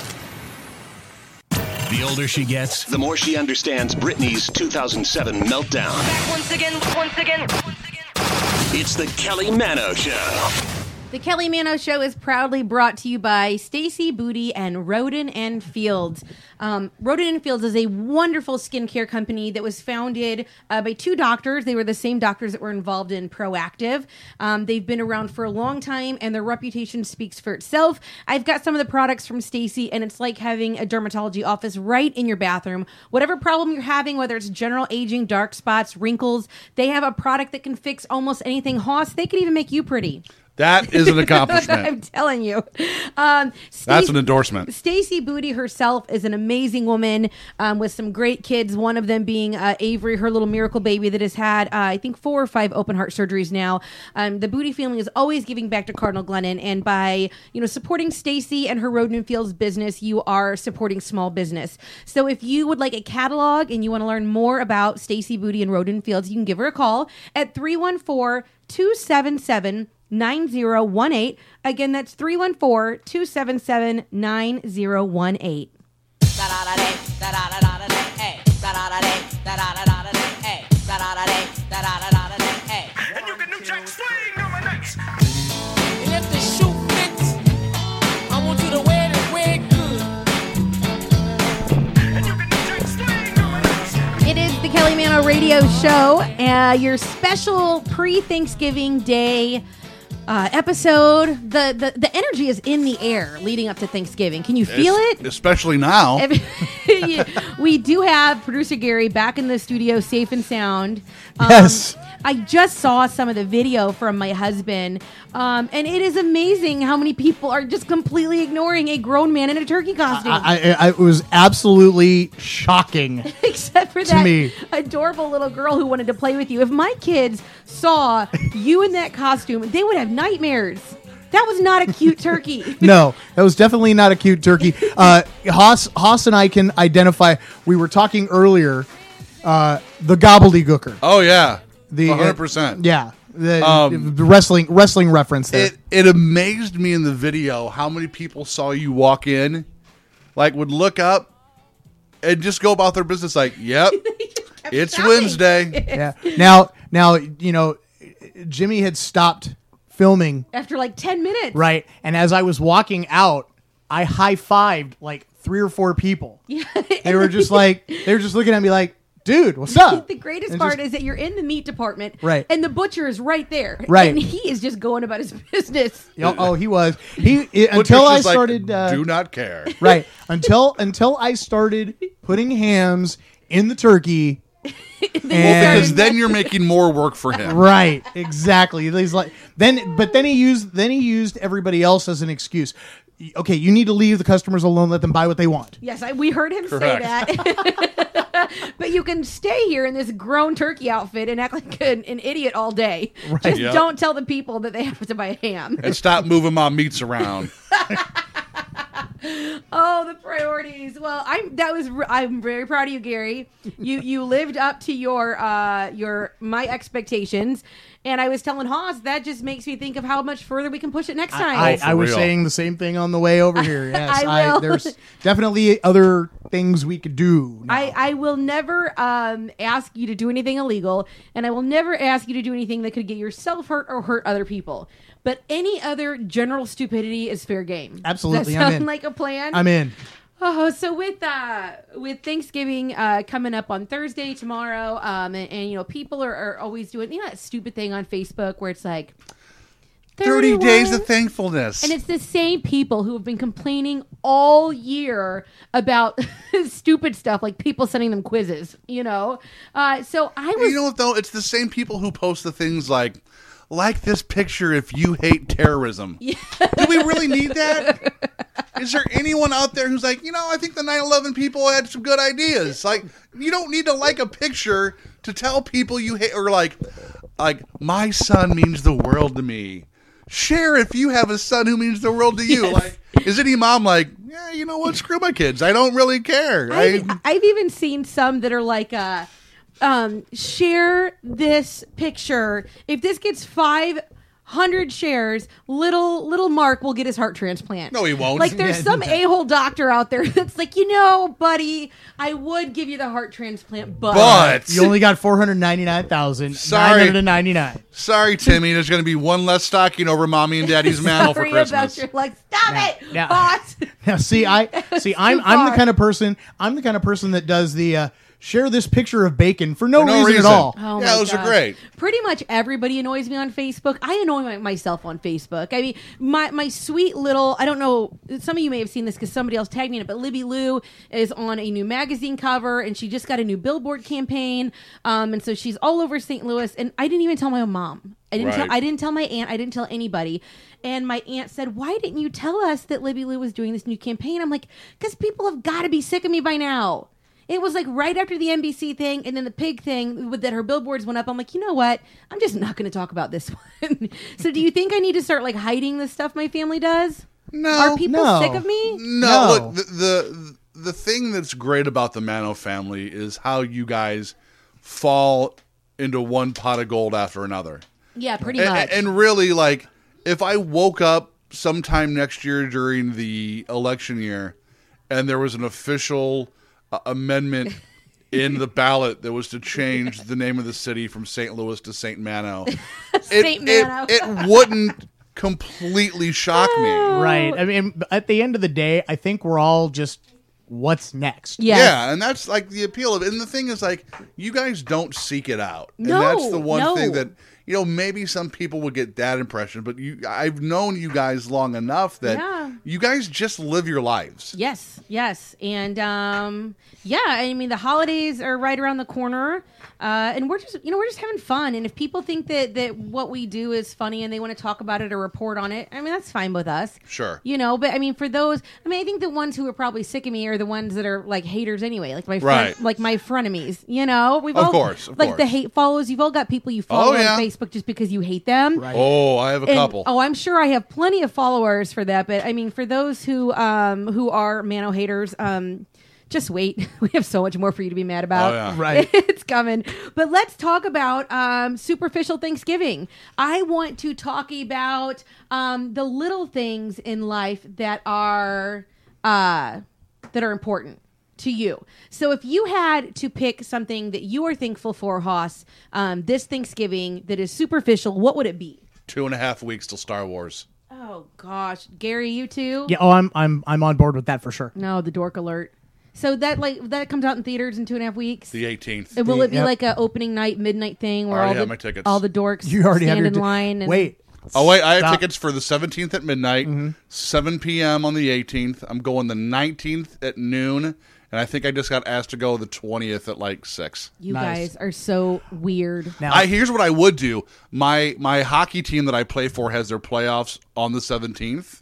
The older she gets, The more she understands Britney's two thousand seven meltdown. Once again, once again. It's the Kelly Mano Show. The Kelly Mano Show is proudly brought to you by Stacy Booty and Roden and Fields. Um, Roden and Fields is a wonderful skincare company that was founded uh, by two doctors. They were the same doctors that were involved in Proactive. Um, they've been around for a long time, and their reputation speaks for itself. I've got some of the products from Stacy, and it's like having a dermatology office right in your bathroom. Whatever problem you're having, whether it's general aging, dark spots, wrinkles, they have a product that can fix almost anything. Hoss, they could even make you pretty. That is an accomplishment. I'm telling you. Um, That's an endorsement. Stacy Booty herself is an amazing woman um, with some great kids. One of them being uh, Avery, her little miracle baby that has had, uh, I think, four or five open heart surgeries now. Um, the Booty family is always giving back to Cardinal Glennon, and by you know supporting Stacy and her Roden and Fields business, you are supporting small business. So if you would like a catalog and you want to learn more about Stacy Booty and Roden and Fields, you can give her a call at three one four, two seven seven, nine zero one eight. Again, that's three one four, two seven seven, nine zero one eight. And you can do Jack Swing on my nuts. And if the shoe fits, I want you to wear it, wear it good. And you can do Jack Swing on my nuts. It is the Kelly Mano Radio Show, uh, your special pre-Thanksgiving Day uh, episode. The, the the energy is in the air leading up to Thanksgiving. Can you feel Es- it? Especially now. We do have producer Gary back in the studio, safe and sound. Um, Yes. I just saw some of the video from my husband, um, and it is amazing how many people are just completely ignoring a grown man in a turkey costume. I, I, I it was absolutely shocking. Except for To that me. adorable little girl who wanted to play with you. If my kids saw you in that costume, they would have nightmares. That was not a cute turkey. No, that was definitely not a cute turkey. Uh, Haas, Haas and I can identify. We were talking earlier. Uh, the gobbledygooker. Oh yeah, the one hundred percent. Yeah, the, Um, the wrestling wrestling reference there. It it amazed me in the video how many people saw you walk in, like would look up and just go about their business like, "Yep, it's Wednesday." Yeah. Now, now you know, Jimmy had stopped filming, After like ten minutes. right? And as I was walking out, I high fived like three or four people. Yeah. They were just like, they were just looking at me like, "Dude, what's up?" The greatest And part just- is that you're in the meat department, Right. and the butcher is right there, Right. And he is just going about his business. Oh, oh, he was. He it, Butcher's until I just like, started. uh, do not care. Right. Until until I started putting hams in the turkey. Because then you're making more work for him. Right. Exactly. He's like then, but then he used then he used everybody else as an excuse. okay, you need to leave the customers alone, let them buy what they want. Yes, I, we heard him Correct. say that. But you can stay here in this grown turkey outfit and act like an, an idiot all day. Right. Just Yep. don't tell the people that they have to buy a ham. And stop moving my meats around. Oh, the priorities. Well, I'm that was r- I'm very proud of you, Gary. You you lived up to your uh your my expectations, and I was telling Haas that just makes me think of how much further we can push it next time. I, I was saying the same thing on the way over here. Yes, I will. there's definitely other things we could do. I, I will never um, ask you to do anything illegal, and I will never ask you to do anything that could get yourself hurt or hurt other people. But any other general stupidity is fair game. Absolutely, Does that I'm sound in. like a plan? I'm in. Oh, so with uh, with Thanksgiving uh, coming up on Thursday tomorrow, um, and, and you know people are, are always doing you know that stupid thing on Facebook where it's like thirty days thirty-one of thankfulness. And it's the same people who have been complaining all year about stupid stuff, like people sending them quizzes, you know? Uh, so I was... You know what, though? It's the same people who post the things like, like this picture if you hate terrorism. Yeah. Do we really need that? Is there anyone out there who's like, you know, I think the nine eleven people had some good ideas. Like, you don't need to like a picture to tell people you hate, or like, like, my son means the world to me. Share if you have a son who means the world to you. Yes. Like, is any mom like, yeah, you know what? Screw my kids. I don't really care. I've, I, I've even seen some that are like, uh, um, share this picture. If this gets five hundred shares, little little Mark will get his heart transplant. No, he won't. Like there's Yeah, some no. a-hole doctor out there that's like, you know, buddy, I would give you the heart transplant, but... But- You only got four hundred ninety-nine thousand nine hundred ninety-nine. Sorry, Timmy. There's going to be one less stocking over mommy and daddy's mantle for Sorry Christmas. about your, like, stop it, now- boss. Now, see, I see. I'm Too I'm the far. kind of person. I'm the kind of person that does the uh, share this picture of bacon for no, For no reason, reason. at all. Oh Yeah, my those are gosh. great. Pretty much everybody annoys me on Facebook. I annoy my, myself on Facebook. I mean, my my sweet little, I don't know, some of you may have seen this because somebody else tagged me in it, but Libby Lou is on a new magazine cover, and she just got a new billboard campaign. Um, and so she's all over Saint Louis, and I didn't even tell my own mom. I didn't Right. tell I didn't tell my aunt. I didn't tell anybody. And my aunt said, "Why didn't you tell us that Libby Lou was doing this new campaign?" I'm like, "Because people have got to be sick of me by now." It was like right after the N B C thing and then the pig thing with that her billboards went up. I'm like, you know what? I'm just not going to talk about this one. So do you think I need to start like hiding the stuff my family does? No. Are people No. sick of me? No, No. look, the, the the thing that's great about the Mano family is how you guys fall into one pot of gold after another. Yeah, pretty A- much. And, really, like, if I woke up sometime next year during the election year and there was an official uh, amendment in the ballot that was to change the name of the city from Saint Louis to Saint Mano, Saint it, Mano. It, it wouldn't completely shock me. Right. I mean, at the end of the day, I think we're all just what's next. Yes. Yeah, and that's like the appeal of it. And the thing is, like, you guys don't seek it out. No, and that's the one no. thing that, you know, maybe some people would get that impression, but you I've known you guys long enough that Yeah. you guys just live your lives. Yes, yes. And um, yeah, I mean, the holidays are right around the corner. Uh, and we're just, you know, we're just having fun. And if people think that, that what we do is funny and they want to talk about it or report on it, I mean, that's fine with us. Sure. You know, but I mean, for those, I mean, I think the ones who are probably sick of me are the ones that are like haters anyway, like my Right. friend, like my frenemies. You know, we've Of all, course, of like course. the hate follows. You've all got people you follow Oh, yeah. on Facebook just because you hate them. Right. Oh, I have a And- couple. Oh, I'm sure I have plenty of followers for that. But I mean, for those who um who are Mano haters, um, just wait. We have so much more for you to be mad about. Oh, yeah. Right. It's coming. But let's talk about um, superficial Thanksgiving. I want to talk about um, the little things in life that are uh, that are important to you. So if you had to pick something that you are thankful for, Haas, um, this Thanksgiving that is superficial, what would it be? Two and a half weeks till Star Wars. Oh gosh, Gary, you too? Yeah. Oh, I'm I'm I'm on board with that for sure. No, the dork alert. So that like that comes out in theaters in two and a half weeks. The eighteenth. And will it be Yep. like a opening night, midnight thing where I all already the have my tickets. all the dorks You already stand have your in ti- line? And Wait. Oh, wait, I have Stop. tickets for the seventeenth at midnight, seven p.m. on the eighteenth. I'm going the nineteenth at noon, and I think I just got asked to go the twentieth at like six. you Nice. guys are so weird. Now, I here's what I would do. My my hockey team that I play for has their playoffs on the seventeenth,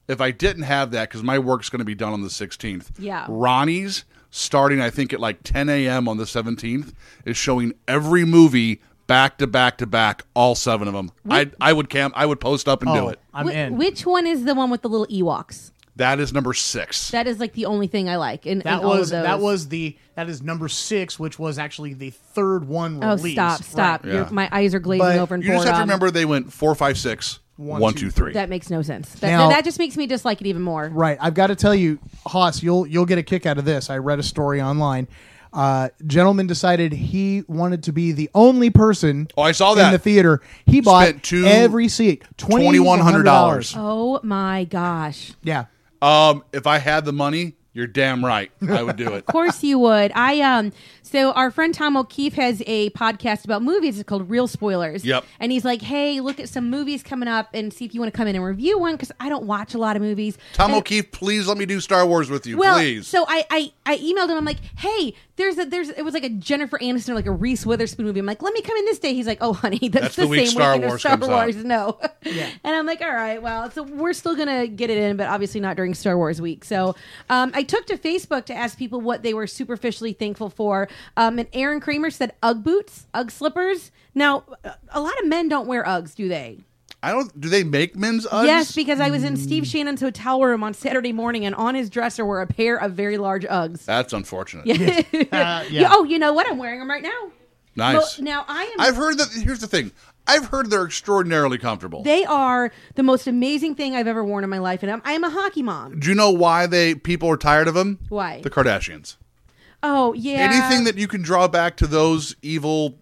if I didn't have that, because my work's going to be done on the sixteenth, Yeah. Ronnie's, starting I think at like ten a.m. on the seventeenth, is showing every movie back to back to back, all seven of them. I I would camp, I would post up and do Oh, it. I'm Wh- in. Which one is the one with the little Ewoks? That is number six. That is like the only thing I like. In, That in all of was those. that was the that is number six, which was actually the third one Oh, released. stop, stop! Right. Your- Yeah. My eyes are glazing But over. And You just have to boredom. remember they went four, five, six, One, one, two, two, three. That makes no sense. That, Now- that just makes me dislike it even more. Right. I've got to tell you, Haas, you'll you'll get a kick out of this. I read a story online. Uh, gentleman decided he wanted to be the only person Oh, I saw that. in the theater. He bought Spent two- every seat, twenty-one hundred dollars. Oh my gosh! Yeah. Um, if I had the money, you're damn right. I would do it. Of course you would. I um. So our friend Tom O'Keefe has a podcast about movies. It's called Real Spoilers. Yep. And he's like, "Hey, look at some movies coming up and see if you want to come in and review one because I don't watch a lot of movies." Tom And- O'Keefe, please let me do Star Wars with you, Well, please. so I, I I emailed him. I'm like, "Hey, there's a there's it was like a Jennifer Aniston or like a Reese Witherspoon movie." I'm like, "Let me come in this day." He's like, "Oh, honey, that's, That's the, the week same Star weekend Wars as Star comes Wars." out. No. And I'm like, "All right, well, so we're still gonna get it in, but obviously not during Star Wars week." So um, I took to Facebook to ask people what they were superficially thankful for. Um, and Aaron Kramer said Ugg boots, Ugg slippers. Now, a lot of men don't wear Uggs, do they? I don't. Do they make men's Uggs? Yes, because I was in Steve Shannon's hotel room on Saturday morning, and on his dresser were a pair of very large Uggs. That's unfortunate. Yeah. Uh, You- oh, you know what? I'm wearing them right now. Nice. Well, now I am. I've heard that. Here's the thing. I've heard they're extraordinarily comfortable. They are the most amazing thing I've ever worn in my life, and I'm, I am a hockey mom. Do you know why they people are tired of them? Why? The Kardashians. Oh yeah. Anything that you can draw back to those evil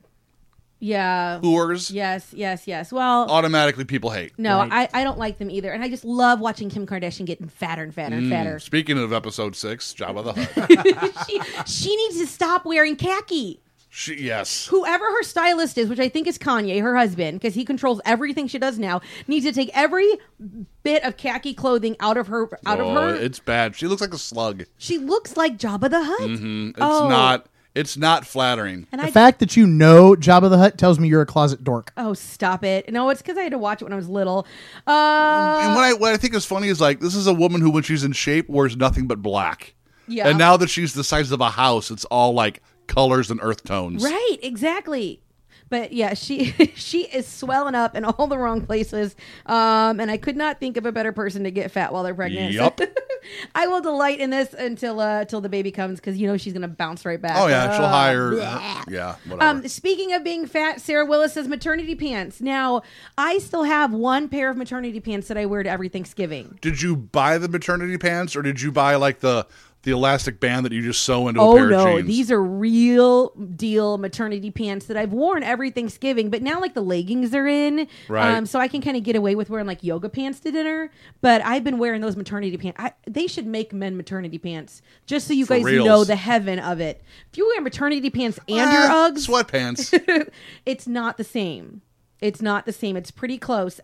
Yeah. whores, Yes, yes, yes. Well, automatically people hate. no, I, I don't like them either, and I just love watching Kim Kardashian getting fatter and fatter and Mm, fatter. Speaking of episode six, Jabba the Hutt. she, she needs to stop wearing khaki. she, yes. Whoever her stylist is, which I think is Kanye, her husband, because he controls everything she does now, needs to take every bit of khaki clothing out of her. Out oh, of her. it's bad. She looks like a slug. She looks like Jabba the Hutt. hmm It's Oh. not. It's not flattering. And The I fact that you know Jabba the Hutt tells me you're a closet dork. Oh, stop it! No, it's because I had to watch it when I was little. Uh, and what I what I think is funny is like this is a woman who, when she's in shape, wears nothing but black. Yeah. And now that she's the size of a house, it's all like colors and earth tones. Right, exactly. But yeah, she she is swelling up in all the wrong places. Um, and I could not think of a better person to get fat while they're pregnant. Yup. I will delight in this until uh, until the baby comes because you know she's gonna bounce right back. Oh yeah, she'll Uh, hire. bleh. Yeah, whatever. Um, speaking of being fat, Sarah Willis says maternity pants. Now, I still have one pair of maternity pants that I wear to every Thanksgiving. Did you buy the maternity pants, or did you buy like the the elastic band that you just sew into a Oh pair of no, jeans? these are real deal maternity pants that I've worn every Thanksgiving, but now like the leggings are in, Right. um, so I can kind of get away with wearing like yoga pants to dinner. But I've been wearing those maternity pants. I, they should make men maternity pants just so you For guys reals. know the heaven of it. If you wear maternity pants and your Eh, Uggs, sweatpants. it's not the same. It's not the same. It's pretty close.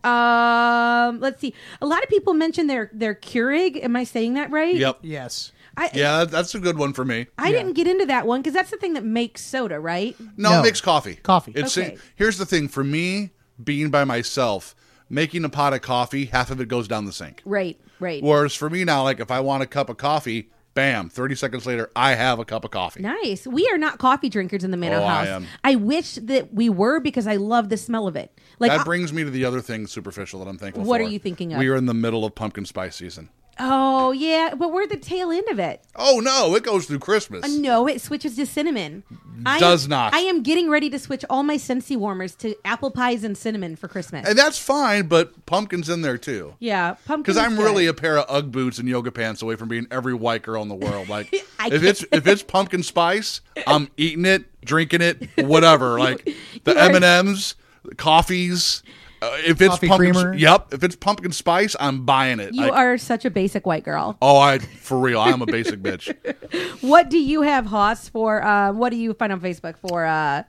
Um, let's see. A lot of people mention their their Keurig. Am I saying that right? Yep. Yes. I, Yeah, that- that's a good one for me. I didn't get into that one because that's the thing that makes soda, right? No, No. it makes coffee. Coffee. It's Okay. here's the thing for me, being by myself, making a pot of coffee, half of it goes down the sink. Right, right. Whereas for me now, like if I want a cup of coffee, bam, thirty seconds later, I have a cup of coffee. Nice. We are not coffee drinkers in the Manor Oh, I House. am. I wish that we were because I love the smell of it. Like, that I- brings me to the other thing superficial that I'm thankful for. What are you thinking of? We are in the middle of pumpkin spice season. oh yeah, but we're at the tail end of it. Oh no, it goes through Christmas. Uh, no, it switches to cinnamon. I Does am- not. I am getting ready to switch all my Scentsy warmers to apple pies and cinnamon for Christmas. And that's fine, but pumpkin's in there too. yeah, pumpkin. Because is I'm good. really a pair of Ugg boots and yoga pants away from being every white girl in the world. Like I if it's if it's pumpkin spice, I'm eating it, drinking it, whatever. Like the you are- M and M's, coffees. Uh, if it's Coffee pumpkin, creamer. yep. If it's pumpkin spice, I'm buying it. You Like, are such a basic white girl. oh, I for real. I'm a basic bitch. What do you have, Hoss, for? Uh, what do you find on Facebook for? Uh,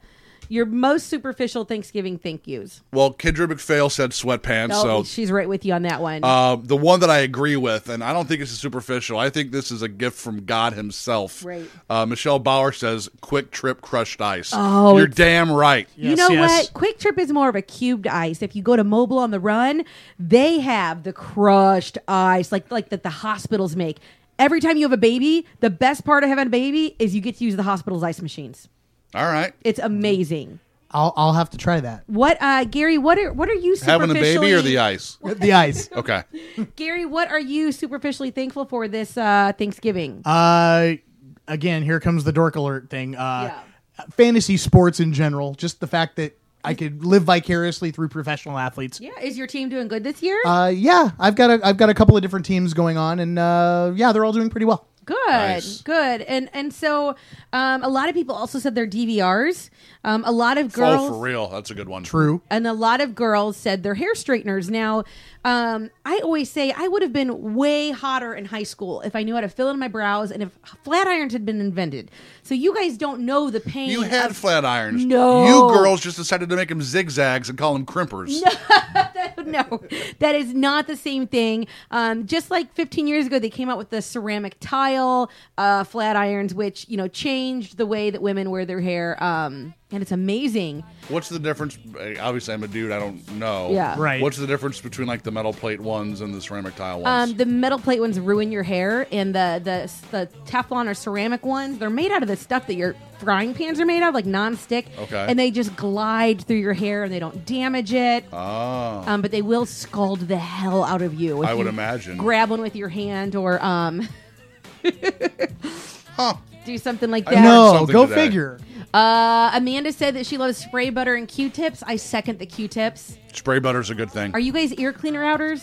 Your most superficial Thanksgiving thank yous. Well, Kendra McPhail said sweatpants, Oh, so she's right with you on that one. uh, the one that I agree with, and I don't think this is superficial. I think this is a gift from God Himself. Right. Uh, Michelle Bauer says, "Quick Trip crushed ice." Oh, you're it's- damn right. you know what? Quick Trip is more of a cubed ice. If you go to Mobile on the Run, they have the crushed ice, like like that the hospitals make. Every time you have a baby, the best part of having a baby is you get to use the hospital's ice machines. All right. It's amazing. I'll I'll have to try that. What, uh, Gary? What are what are you Having a baby or the superficially- ice? The ice. Okay. Gary, what are you superficially thankful for this uh, Thanksgiving? Uh, again, here comes the dork alert thing. Uh, fantasy sports in general, just the fact that I could live vicariously through professional athletes. Yeah, is your team doing good this year? Uh, yeah, I've got a I've got a couple of different teams going on, and uh, yeah, they're all doing pretty well. Good, Nice. good, and and so um, a lot of people also said their D V Rs. Um, a lot of girls, Oh, for real. That's a good one. True. and a lot of girls said their hair straighteners. Now, um, I always say I would have been way hotter in high school if I knew how to fill in my brows and if flat irons had been invented. So you guys don't know the pain. You had of- flat irons. No. You girls just decided to make them zigzags and call them crimpers. No, that is not the same thing. Um, just like fifteen years ago, they came out with the ceramic tile uh, flat irons, which you know changed the way that women wear their hair, um, and it's amazing. What's the difference? Obviously, I'm a dude. I don't know. Yeah. Right. What's the difference between like the metal plate ones and the ceramic tile ones? Um, the metal plate ones ruin your hair, and the, the the Teflon or ceramic ones, they're made out of the stuff that your frying pans are made of, like non-stick. Okay. And they just glide through your hair, and they don't damage it. Oh. Um, but they will scald the hell out of you. if I would you imagine. Grab one with your hand or um, do something like I that. learned something go today. figure. Uh, Amanda said that she loves spray butter and Q-tips. I second the Q-tips. Spray butter's a good thing. Are you guys ear cleaner outers?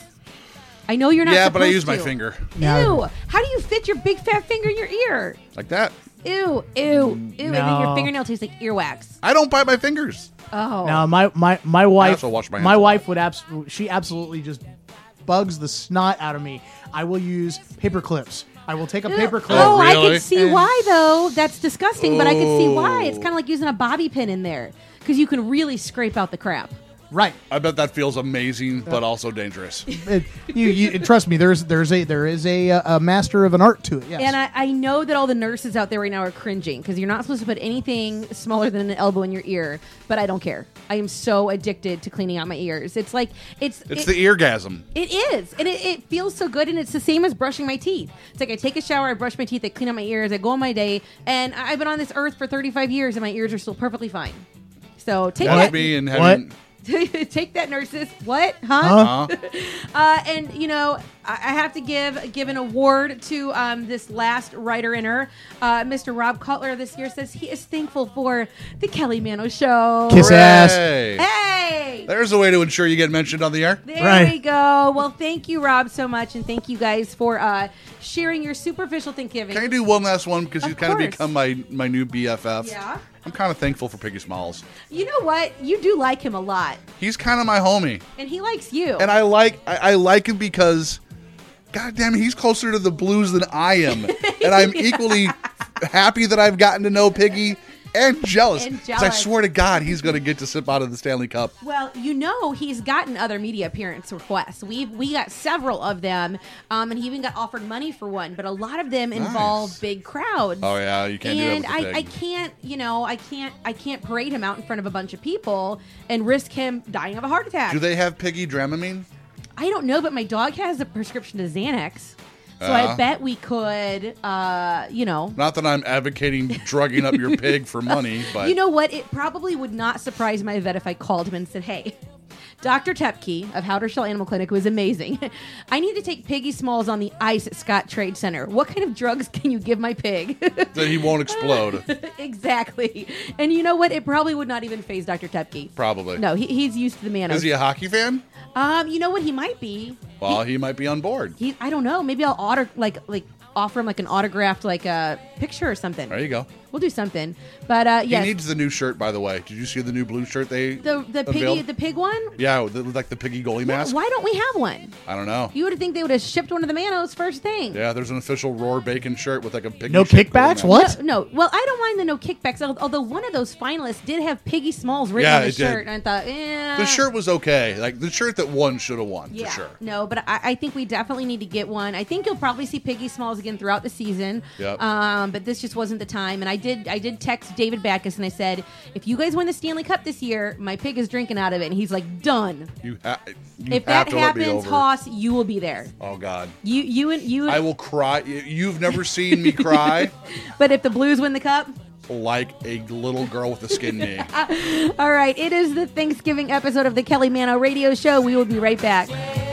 I know you're not. Yeah, but I supposed use my to. finger. Ew! How do you fit your big fat finger in your ear? Like that. Ew! Ew! Ew! And then your No. fingernail tastes like earwax. I don't bite my fingers. Oh. Now, my my my wife, also wash my hands my a lot. wife would abs- she absolutely just bugs the snot out of me. I will use paper clips. I will take a paper clip. Oh, I really? can see And- why though. That's disgusting, but I can see why. It's Oh. kind of like using a bobby pin in there because you can really scrape out the crap. Right. I bet that feels amazing, but also dangerous. It- you, you trust me. There's there's a there is a a master of an art to it. Yes. And I, I know that all the nurses out there right now are cringing because you're not supposed to put anything smaller than an elbow in your ear, but I don't care. I am so addicted to cleaning out my ears. It's like it's It's it- the eargasm. It is, and it, it feels so good, and it's the same as brushing my teeth. It's like I take a shower, I brush my teeth, I clean out my ears, I go on my day, and I- I've been on this earth for thirty-five years, and my ears are still perfectly fine. So take Watch that. me and having. Take that, nurses. What? Huh? Huh? uh, and you know, I I have to give give an award to um, this last writer in her, uh, Mister Rob Cutler. This year says he is thankful for the Kelly Mano Show. Kiss ass. Hooray. Hey. There's a way to ensure you get mentioned on the air. There Right. we go. Well, thank you, Rob, so much, and thank you guys for uh, sharing your superficial Thanksgiving. Can I do one last one because Of you've kind of course. become my my new B F F. Yeah. I'm kind of thankful for Piggy Smalls. You know what? You do like him a lot, He's kind of my homie, and he likes you. and I like I, I like him because, God damn it, he's closer to the Blues than I am, and I'm equally happy that I've gotten to know Piggy and jealous. And 'Cause I jealous. swear to God, he's going to get to sip out of the Stanley Cup. Well, you know he's gotten other media appearance requests. We we got several of them, um, and he even got offered money for one. But a lot of them involve Nice. big crowds. Oh yeah, you can't and do that with the I, I pig. can't, you know, I can't, I can't parade him out in front of a bunch of people and risk him dying of a heart attack. Do they have Piggy Dramamine? I don't know, but my dog has a prescription to Xanax, so Uh-huh. I bet we could, uh, you know. Not that I'm advocating drugging up your pig for money, but You know what? It probably would not surprise my vet if I called him and said, "Hey, Doctor Tepke of Howdershell Animal Clinic was amazing. I need to take Piggy Smalls on the ice at Scott Trade Center. What kind of drugs can you give my pig?" that he won't explode. Exactly. And you know what? It probably would not even phase Doctor Tepke. Probably. No, he, he's used to the man. Is he a hockey fan? Um, you know what? He might be. Well, he might be on board. He, I don't know. Maybe I'll auto like like offer him like an autographed like a uh, picture or something. There you go. We'll do something. But uh, He yes, needs the new shirt, by the way. Did you see the new blue shirt they the the piggy unveiled? the pig one. Yeah, the, like the piggy goalie mask. Why don't we have one? I don't know. You would think they would have shipped one of the Manos first thing. Yeah, there's an official Roar Bacon shirt with like a piggy. No shaped kickbacks? goalie What? mask. No, well, I don't mind the no kickbacks. al- Although one of those finalists did have Piggy Smalls written Yeah, on the it did. shirt, and I thought, eh. The shirt was okay. Like the shirt that won should have won Yeah, for sure. no, but I, I think we definitely need to get one. I think you'll probably see Piggy Smalls again throughout the season. Yep. Um, but this just wasn't the time. And I did I did text David Backus and I said, if you guys win the Stanley Cup this year, my pig is drinking out of it. And he's like, done. You, ha- you If have that to let me happens, over. Haas, you will be there. Oh God. You you and you. I will cry. You've never seen me cry But if the Blues win the cup. like a little girl with a skin knee. All right, it is the Thanksgiving episode of the Kelly Mano Radio Show. We will be right back.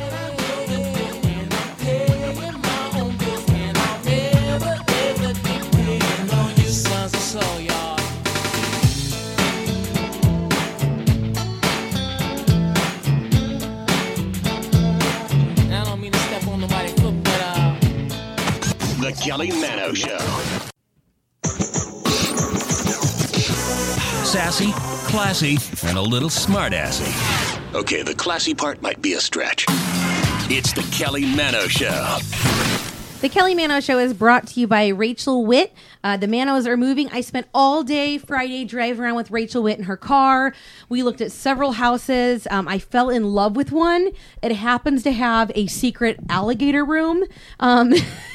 The Kelly Mano Show. Sassy, classy, and a little smartassy. Okay, the classy part might be a stretch. It's the Kelly Mano Show. The Kelly Mano Show is brought to you by Rachel Witt. Uh, the Manos are moving. I spent all day Friday driving around with Rachel Witt in her car. We looked at several houses. Um, I fell in love with one. It happens to have a secret alligator room. Um,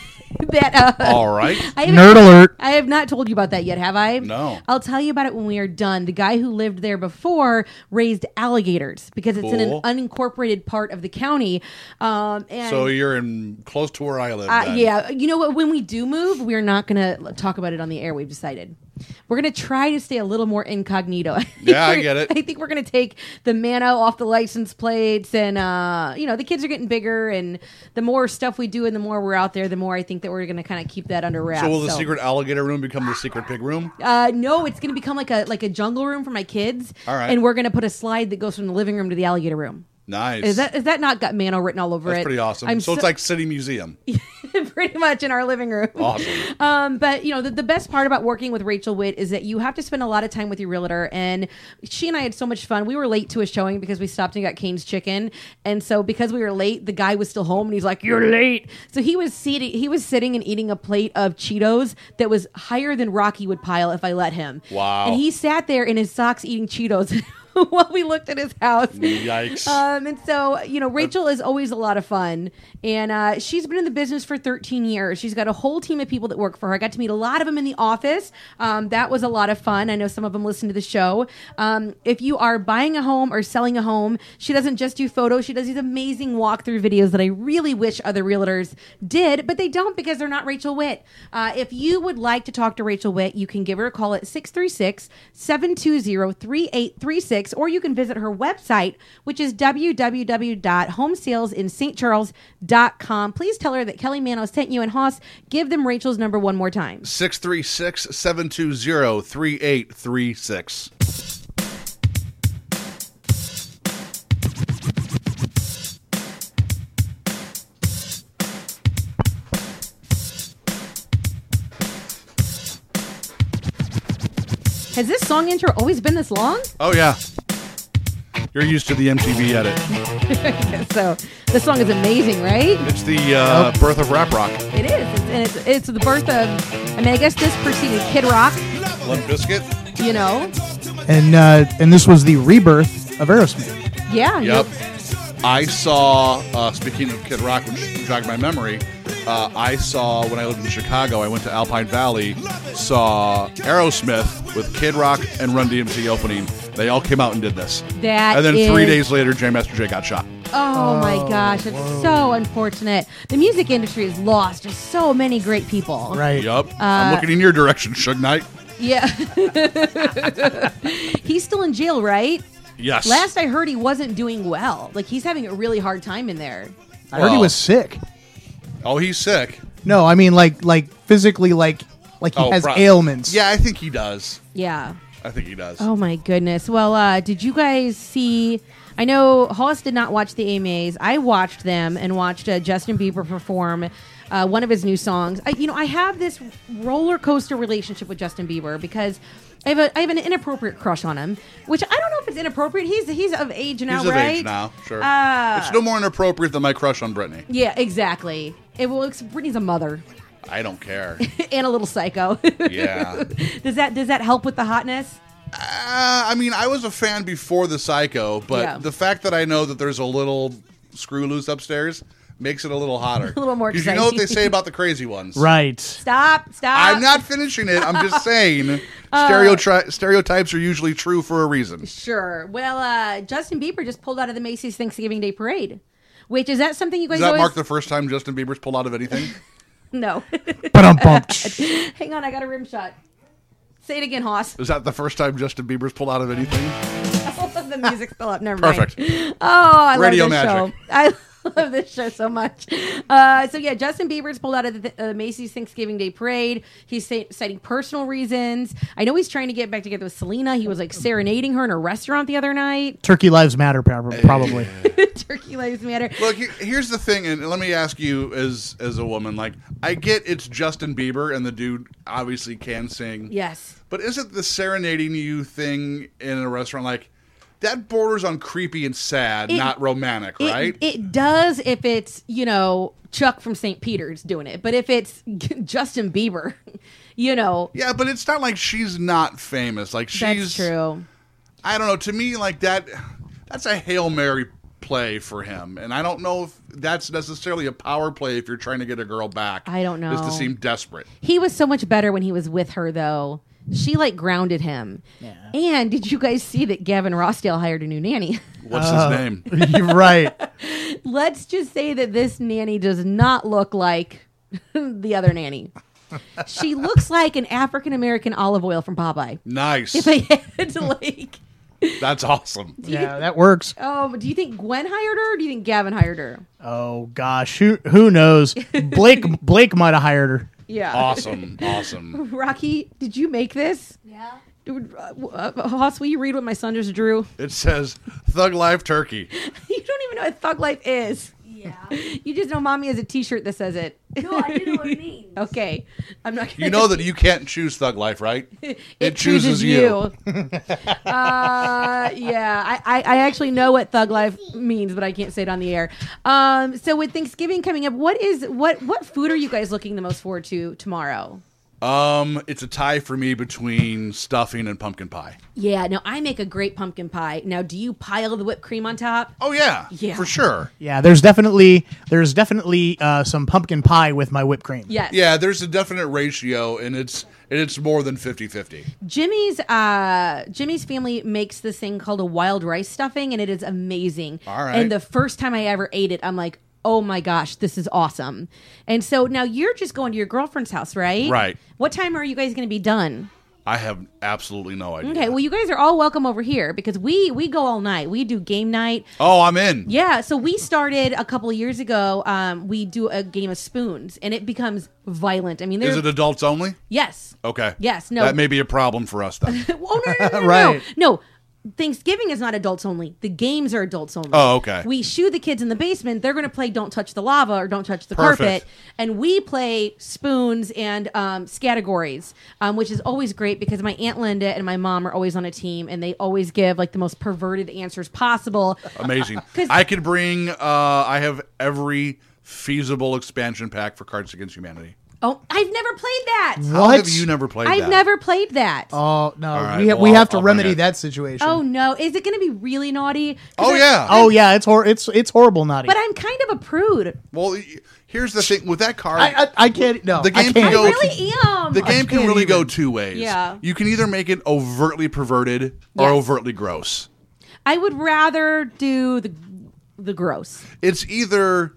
that uh, All right. I haven't- Nerd alert. I have not told you about that yet, have I? No. I'll tell you about it when we are done. The guy who lived there before raised alligators because it's in an Cool. unincorporated part of the county. Um, and So you're in close to where I live. uh, then. yeah, you know what? When we do move, we're not going to talk about it on the air. We've decided we're going to try to stay a little more incognito. I think Yeah, I we're- get it. I think we're going to take the Mano off the license plates, and uh, you know, the kids are getting bigger, and the more stuff we do, and the more we're out there, the more I think that we're going to kind of keep that under wraps. So will the secret alligator room become the secret pig room? Uh, no, it's going to become like a like a jungle room for my kids. All right. and we're going to put a slide that goes from the living room to the alligator room. Nice. Is that is that not got Mano written all over That's it? pretty awesome. I'm so, it's like City Museum. pretty much in our living room. Awesome. Um, but you know, the, the best part about working with Rachel Witt is that you have to spend a lot of time with your realtor, and she and I had so much fun. We were late to a showing because we stopped and got Cane's Chicken, and so because we were late, the guy was still home, and he's like, "You're late." So he was seating, he was sitting and eating a plate of Cheetos that was higher than Rocky would pile if I let him. Wow. And he sat there in his socks eating Cheetos. While we looked at his house. Yikes. Um, and so, you know, Rachel is always a lot of fun. And uh, she's been in the business for thirteen years. She's got a whole team of people that work for her. I got to meet a lot of them in the office. Um, that was a lot of fun. I know some of them listen to the show. Um, if you are buying a home or selling a home, she doesn't just do photos. She does these amazing walkthrough videos that I really wish other realtors did, but they don't because they're not Rachel Witt. Uh, if you would like to talk to Rachel Witt, you can give her a call at six three six, seven two zero, three eight three six, or you can visit her website, which is w w w dot home sales in st charles dot com. Please tell her that Kelly Mano sent you, and Haas, give them Rachel's number one more time. six three six, seven two zero, three eight three six. Has this song intro always been this long? Oh, yeah. You're used to the M T V edit. So this song is amazing, right? It's the uh, birth of rap rock. It is. It's, and it's, it's the birth of, I mean, I guess this preceded Kid Rock, Limp Bizkit. you know? And uh, and this was the rebirth of Aerosmith. Yeah. Yep. I saw, uh, speaking of Kid Rock, which jogged my memory, uh, I saw, when I lived in Chicago, I went to Alpine Valley, saw Aerosmith with Kid Rock and Run D M C opening. They all came out and did this. That and then three is- days later, J Master Jay got shot. Oh, my gosh, it's so unfortunate. The music industry has lost just so many great people. Right. Yup. Uh, I'm looking in your direction, Suge Knight. Yeah. He's still in jail, right? Yes. Last I heard, he wasn't doing well. Like, he's having a really hard time in there. I heard he Well- was sick. Oh, he's sick. No, I mean like like physically, like like he Oh, has pro- ailments. Yeah, I think he does. Yeah. I think he does. Oh, my goodness. Well, uh, did you guys see... I know Hollis did not watch the A M As. I watched them and watched uh, Justin Bieber perform uh, one of his new songs. I, you know, I have this roller coaster relationship with Justin Bieber because I have a I have an inappropriate crush on him, which I don't know if it's inappropriate. He's he's of age now, He's of right? age now, sure. Uh, it's no more inappropriate than my crush on Britney. Yeah, exactly. It will. Britney's a mother I don't care. and a little psycho. Yeah. Does that does that help with the hotness? Uh, I mean, I was a fan before the Psycho, but Yeah. the fact that I know that there's a little screw loose upstairs makes it a little hotter. A little more Because you know what they exciting. say about the crazy ones. Right. Stop! Stop! I'm not finishing it. I'm just saying Uh, stereotri- stereotypes are usually true for a reason. Sure. Well, uh, Justin Bieber just pulled out of the Macy's Thanksgiving Day Parade. Which is that something you guys Does that always mark the first time Justin Bieber's pulled out of anything? No. Ba-dum-bum. Hang on, I got a rim shot. Say it again, Hoss. Is that the first time Justin Bieber's pulled out of anything? The music's still up. Never Perfect. mind. Oh, I Radio love this magic. show. I love this show so much. Uh, so yeah, Justin Bieber's pulled out of the uh, Macy's Thanksgiving Day Parade. He's say, citing personal reasons. I know he's trying to get back together with Selena. He was like serenading her in a restaurant the other night. Turkey lives matter, prob- probably. Turkey lives matter. Look, he- here's the thing, and let me ask you as as a woman, like, I get it's Justin Bieber, and the dude obviously can sing. Yes. But isn't the serenading you thing in a restaurant, like, that borders on creepy and sad, It- not romantic, It, right? it does if it's, you know, Chuck from Saint Peter's doing it. But if it's Justin Bieber, you know. Yeah, but it's not like she's not famous. Like, she's... That's true. I don't know. To me, like, that, that's a Hail Mary play for him. And I don't know if that's necessarily a power play if you're trying to get a girl back. I don't know. Is to seem desperate. He was so much better when he was with her, though. She, like, grounded him. Yeah. And did you guys see that Gavin Rossdale hired a new nanny? What's Uh, his name? You're right. Let's just say that this nanny does not look like the other nanny. She looks like an African-American olive oil from Popeye. Nice. If I had to, like... That's awesome. Yeah, that works. Oh, do you think Gwen hired her, or do you think Gavin hired her? Oh gosh, who who knows? Blake Blake might have hired her. Yeah. Awesome. Awesome. Rocky, did you make this? Yeah. Dude, uh, uh, Hoss, will you read what my son just drew? It says Thug Life Turkey. You don't even know what Thug Life is. Yeah. You just know Mommy has a T-shirt that says it. No, I didn't know what it means. Okay. I'm not gonna You know that you can't choose Thug Life, right? It, It chooses, chooses you. you. uh, yeah, I, I, I actually know what Thug Life means, but I can't say it on the air. Um, so with Thanksgiving coming up, what is what what food are you guys looking the most forward to tomorrow? Um, it's a tie for me between stuffing and pumpkin pie. Yeah, no, I make a great pumpkin pie. Now, do you pile the whipped cream on top? Oh yeah, Yeah. for sure. Yeah, there's definitely there's definitely uh, some pumpkin pie with my whipped cream. Yes. Yeah, there's a definite ratio, and it's and it's more than fifty-fifty. Jimmy's uh, Jimmy's family makes this thing called a wild rice stuffing, and it is amazing. All right. And the first time I ever ate it, I'm like, oh my gosh, this is awesome. And so now you're just going to your girlfriend's house, right? Right. What time are you guys going to be done? I have absolutely no idea. Okay, well, you guys are all welcome over here because we we go all night. We do game night. Oh, I'm in. Yeah, so we started a couple of years ago. Um, we do a game of spoons, and it becomes violent. I mean, Is there's it adults only? yes, Okay. Yes, no. That may be a problem for us then. oh no, no, no, no, Right. no, no. Thanksgiving is not adults only. The games are adults only. Oh, okay. We shoo the kids in the basement. They're going to play Don't Touch the Lava or Don't Touch the Perfect. Carpet. And we play spoons and um, categories, um, which is always great because my Aunt Linda and my mom are always on a team and they always give like the most perverted answers possible. Amazing. 'Cause- I could bring. Uh, I have every feasible expansion pack for Cards Against Humanity. Oh, I've never played that. How have you never played I've that? never played that. Oh no, All right, we, ha- well, we I'll- have to I'll bring remedy it. that situation. Oh no, is it going to be really naughty? 'Cause Oh I- yeah. Oh yeah, it's hor- it's it's horrible naughty. But I'm kind of a prude. Well, y- here's the thing with that card. I, I I can't no. The game I can can't. go. I really am. The game can can't really even. go two ways. Yeah. You can either make it overtly perverted or Yes. overtly gross. I would rather do the the gross. It's either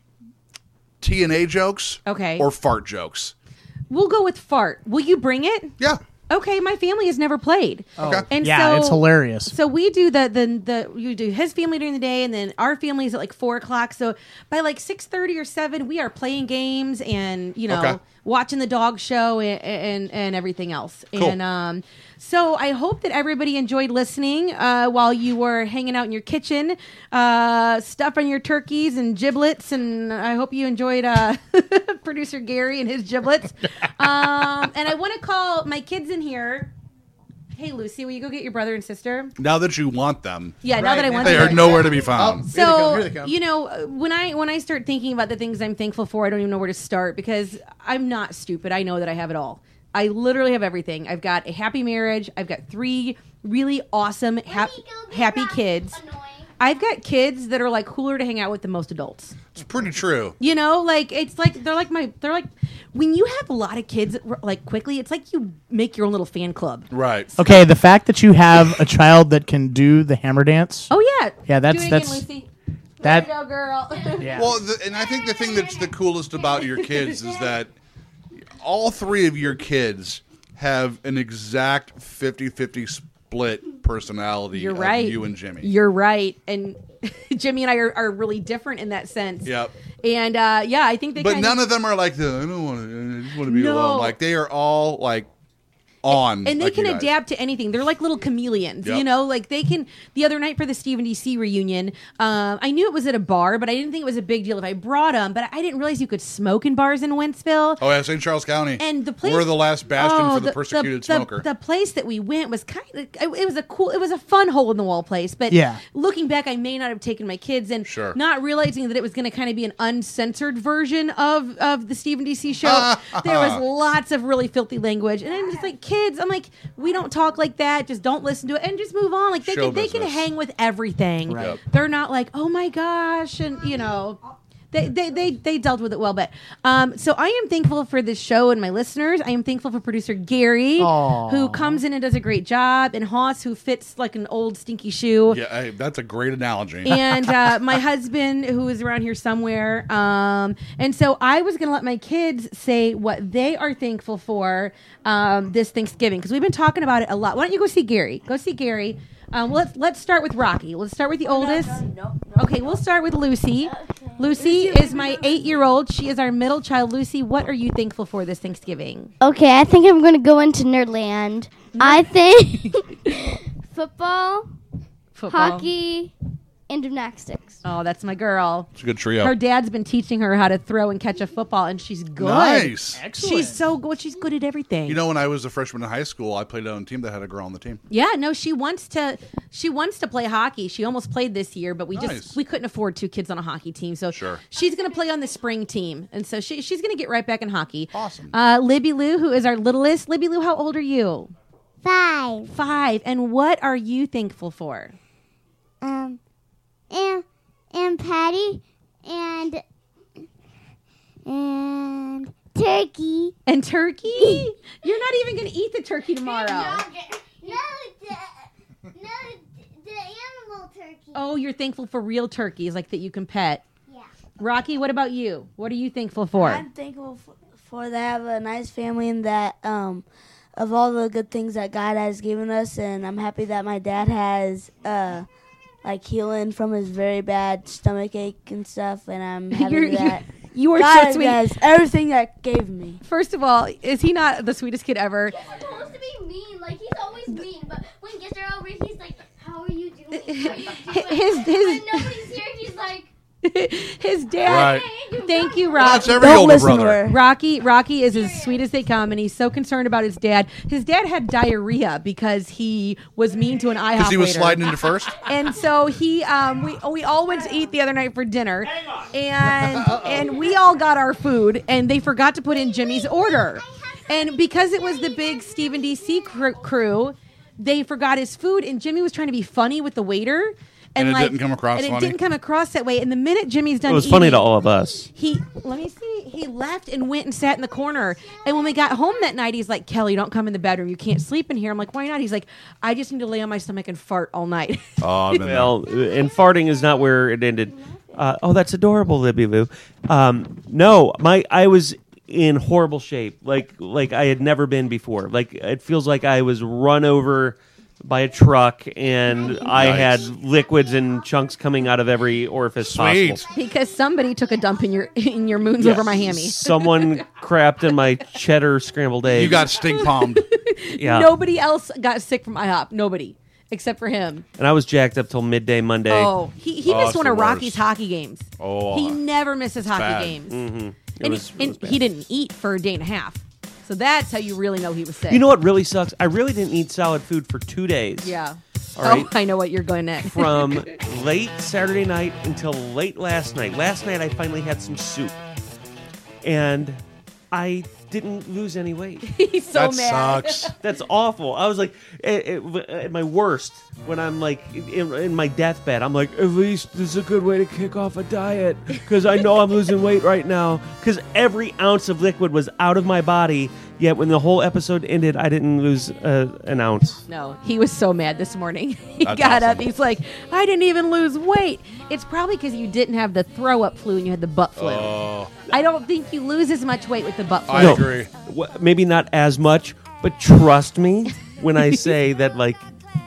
T N A jokes Okay. or fart jokes. We'll go with fart. Will you bring it? Yeah. Okay, my family has never played. Okay. And Yeah, so, it's hilarious. So we do the the the you do his family during the day, and then our family is at like four o'clock. So by like six thirty or seven, we are playing games, and you know Okay. watching the dog show and and, and everything else. Cool. And um, so I hope that everybody enjoyed listening uh, while you were hanging out in your kitchen, uh, stuffing your turkeys and giblets. And I hope you enjoyed uh, producer Gary and his giblets. um, and I want to call my kids in here. Hey, Lucy, will you go get your brother and sister? Now that you want them. Yeah, now that I want They them. are nowhere to be found. Here they come, So here they come. you know, when I when I start thinking about the things I'm thankful for, I don't even know where to start because I'm not stupid. I know that I have it all. I literally have everything. I've got a happy marriage. I've got three really awesome, hap- happy kids. I've got kids that are like cooler to hang out with than most adults. It's pretty true. You know, like it's like they're like my they're like when you have a lot of kids like quickly, it's like you make your own little fan club. Right. Okay, the fact that you have a child that can do the hammer dance. Oh yeah. Yeah, that's Do it that's again, Lucy. that. There you go, girl. Yeah. Well, the, and I think the thing that's the coolest about your kids is that all three of your kids have an exact fifty-fifty split personality You're of right. you and Jimmy. You're right. And Jimmy and I are, are really different in that sense. Yep. And uh, yeah, I think they But kind none of, of them are like, I don't want to. I just want to be No. alone. Like they are all like on, and they like can you guys. adapt to anything. They're like little chameleons, Yep. you know. Like they can. The other night for the Stephen D C reunion, um, I knew it was at a bar, but I didn't think it was a big deal if I brought them. But I didn't realize you could smoke in bars in Wentzville. Oh yeah, Saint Charles County. And the place, we're the last bastion oh, for the, persecuted the, smoker. The place that we went was kind of. It was a cool. It was a fun hole in the wall place. But Yeah. looking back, I may not have taken my kids and Sure. not realizing that it was going to kind of be an uncensored version of of the Stephen D C show. There was lots of really filthy language, and I'm just like, kids. I'm like, we don't talk like that. Just don't listen to it and just move on. Like they Show can, they can business. hang with everything. Right. Yep. They're not like, oh my gosh, and you know. They, they they they dealt with it well, but um, so I am thankful for this show and my listeners. I am thankful for producer Gary, Aw. who comes in and does a great job, and Hoss, who fits like an old stinky shoe, yeah, hey, that's a great analogy. and uh, my husband, who is around here somewhere. Um, and so I was going to let my kids say what they are thankful for um, this Thanksgiving because we've been talking about it a lot. Why don't you go see Gary? Go see Gary. Um, let's let's start with Rocky. Let's start with the oldest. Okay, we'll start with Lucy. Lucy is my eight-year-old. She is our middle child. Lucy, what are you thankful for this Thanksgiving? Okay, I think I'm going to go into Nerdland. I think football, Football. hockey, and gymnastics. Oh, that's my girl. It's a good trio. Her dad's been teaching her how to throw and catch a football, and she's good. Nice. She's so good. She's good at everything. You know, when I was a freshman in high school, I played on a team that had a girl on the team. Yeah, no, she wants to. She wants to play hockey. She almost played this year, but we Nice. just we couldn't afford two kids on a hockey team. So Sure. she's going to play on the spring team, and so she she's going to get right back in hockey. Awesome. Uh, Libby Lou, who is our littlest. Libby Lou, how old are you? Five. Five. And what are you thankful for? Um, and and Patty and and turkey. And turkey? You're not even going to eat the turkey tomorrow. No, the, no, the animal turkey. Oh, you're thankful for real turkeys, like that you can pet. Yeah. Rocky, what about you? What are you thankful for? I'm thankful for, for that I have a nice family and that um, of all the good things that God has given us, and I'm happy that my dad has uh, like healing from his very bad stomach ache and stuff, and I'm happy You're- that You are God so sweet. has everything that gave me. First of all, is he not the sweetest kid ever? He's supposed to be mean, like he's always mean. But when guests are over, he's like, "How are you doing? How are you doing?" His his when nobody's here, he's like, his dad. Right. Thank you, Well, Rocky. that's every Don't older listen to brother. her. Rocky, Rocky is as sweet as they come, and he's so concerned about his dad. His dad had diarrhea because he was mean to an IHOP Because he was waiter. sliding into first? And so he, um, we we all went to eat the other night for dinner, and and we all got our food, and they forgot to put in Jimmy's order, and because it was the big Stephen D C cr- crew, they forgot his food, and Jimmy was trying to be funny with the waiter. And it like, didn't come across and it funny? didn't come across that way. And the minute Jimmy's done It was funny eating, to all of us. He let me see. He left and went and sat in the corner. And when we got home that night, he's like, "Kelly, don't come in the bedroom. You can't sleep in here." I'm like, "Why not?" He's like, "I just need to lay on my stomach and fart all night." Oh, I've been well, and farting is not where it ended. Uh, oh, that's adorable, Libby Lou. Um, no, my I was in horrible shape, like like I had never been before. Like it feels like I was run over by a truck, and I Nice. had liquids and chunks coming out of every orifice Sweet. possible. Because somebody took a dump in your in your moons over my hammy. Someone crapped in my cheddar scrambled eggs. You got stink palmed. Yeah. Nobody else got sick from IHOP. Nobody. Except for him. And I was jacked up till midday Monday. Oh, he, he Oh, missed it's one the of Rocky's worst. hockey games. Oh, He never misses hockey bad. games. Mm-hmm. It And, was, he, it was and bad. he didn't eat for a day and a half. So that's how you really know he was sick. You know what really sucks? I really didn't eat solid food for two days. Yeah. All right. Oh, I know what you're going at. From late Saturday night until late last night. Last night I finally had some soup. And I didn't lose any weight. He's so That mad. sucks. That's awful. I was like, at, at, at my worst, when I'm like in, in my deathbed, I'm like, at least this is a good way to kick off a diet because I know I'm losing weight right now. Because every ounce of liquid was out of my body. Yet when the whole episode ended, I didn't lose uh, an ounce. No, he was so mad this morning. He That's got awesome. up. He's like, I didn't even lose weight. It's probably because you didn't have the throw up flu and you had the butt flu. Oh, I don't think you lose as much weight with the butt flu. I No. agree. W- maybe not as much, but trust me when I say that, like,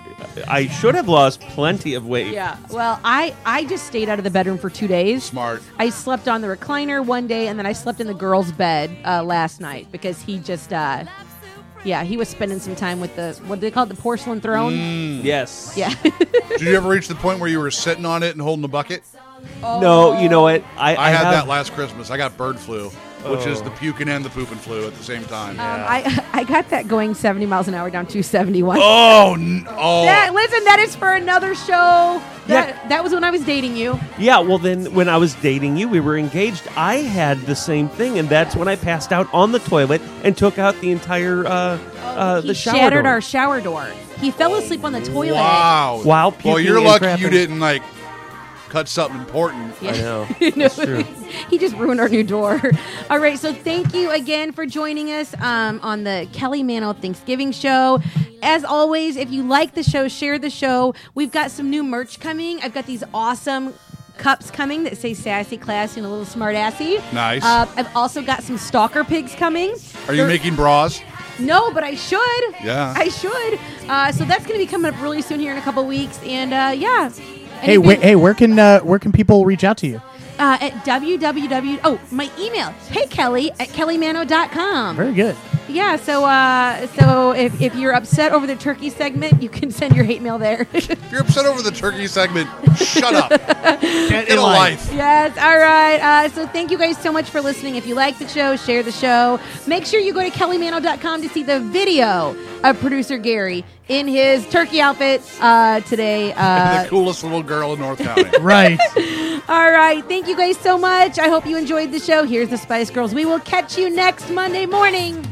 I should have lost plenty of weight. Yeah. Well, I, I just stayed out of the bedroom for two days. Smart. I slept on the recliner one day, and then I slept in the girl's bed uh, last night because he just, uh, yeah, he was spending some time with the, what do they call it, the porcelain throne? Mm. Yes. Yeah. Did you ever reach the point where you were sitting on it and holding the bucket? No, you know what? I, I, had have, that last Christmas. I got bird flu, which is Oh. the puking and the pooping flu at the same time. Um, I I got that going seventy miles an hour down two seventy-one. Oh, n- oh. That, listen, that is for another show. That, that was when I was dating you. Yeah, well, then when I was dating you, we were engaged. I had the same thing, and that's when I passed out on the toilet and took out the entire uh, uh, He the shower shattered door. our shower door. He fell asleep on the toilet. Wow. While well, puking you're and lucky crapping. you didn't, like, cut something important. I know. No, That's true. He just ruined our new door. All right, so thank you again for joining us um, on the Kelly Mano Thanksgiving show. As always, if you like the show, share the show. We've got some new merch coming. I've got these awesome cups coming that say sassy, classy, and a little smart assy. Nice. Uh, I've also got some stalker pigs coming. Are you They're- making bras? No, but I should. Yeah. I should. Uh, so that's going to be coming up really soon here in a couple weeks. And uh, yeah. Hey, Anything- wait, hey, where can uh, where can people reach out to you? Uh, at www. Oh, my email. Hey Kelly at kelly mano dot com. Very good. Yeah. So uh, so if, if you're upset over the turkey segment, you can send your hate mail there. If you're upset over the turkey segment, shut up. Get a life. Yes. All right. Uh, so thank you guys so much for listening. If you like the show, share the show. Make sure you go to kelly mano dot com to see the video of producer Gary in his turkey outfit uh, today. Uh, the coolest little girl in North County. Right. All right. Thank you guys so much. I hope you enjoyed the show. Here's the Spice Girls. We will catch you next Monday morning.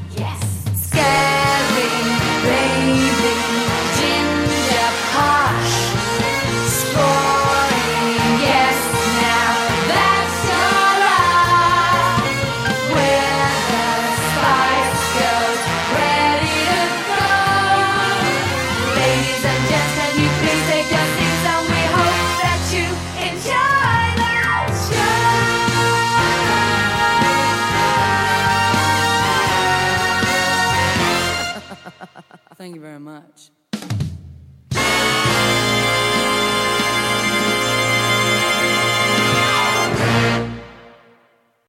Scary, baby, ginger posh, sporting, yes, now that's alright. We're the Spice Girls, ready to go. Ladies and gentlemen, you please take your seats, and we hope that you enjoy the show. Thank you very much.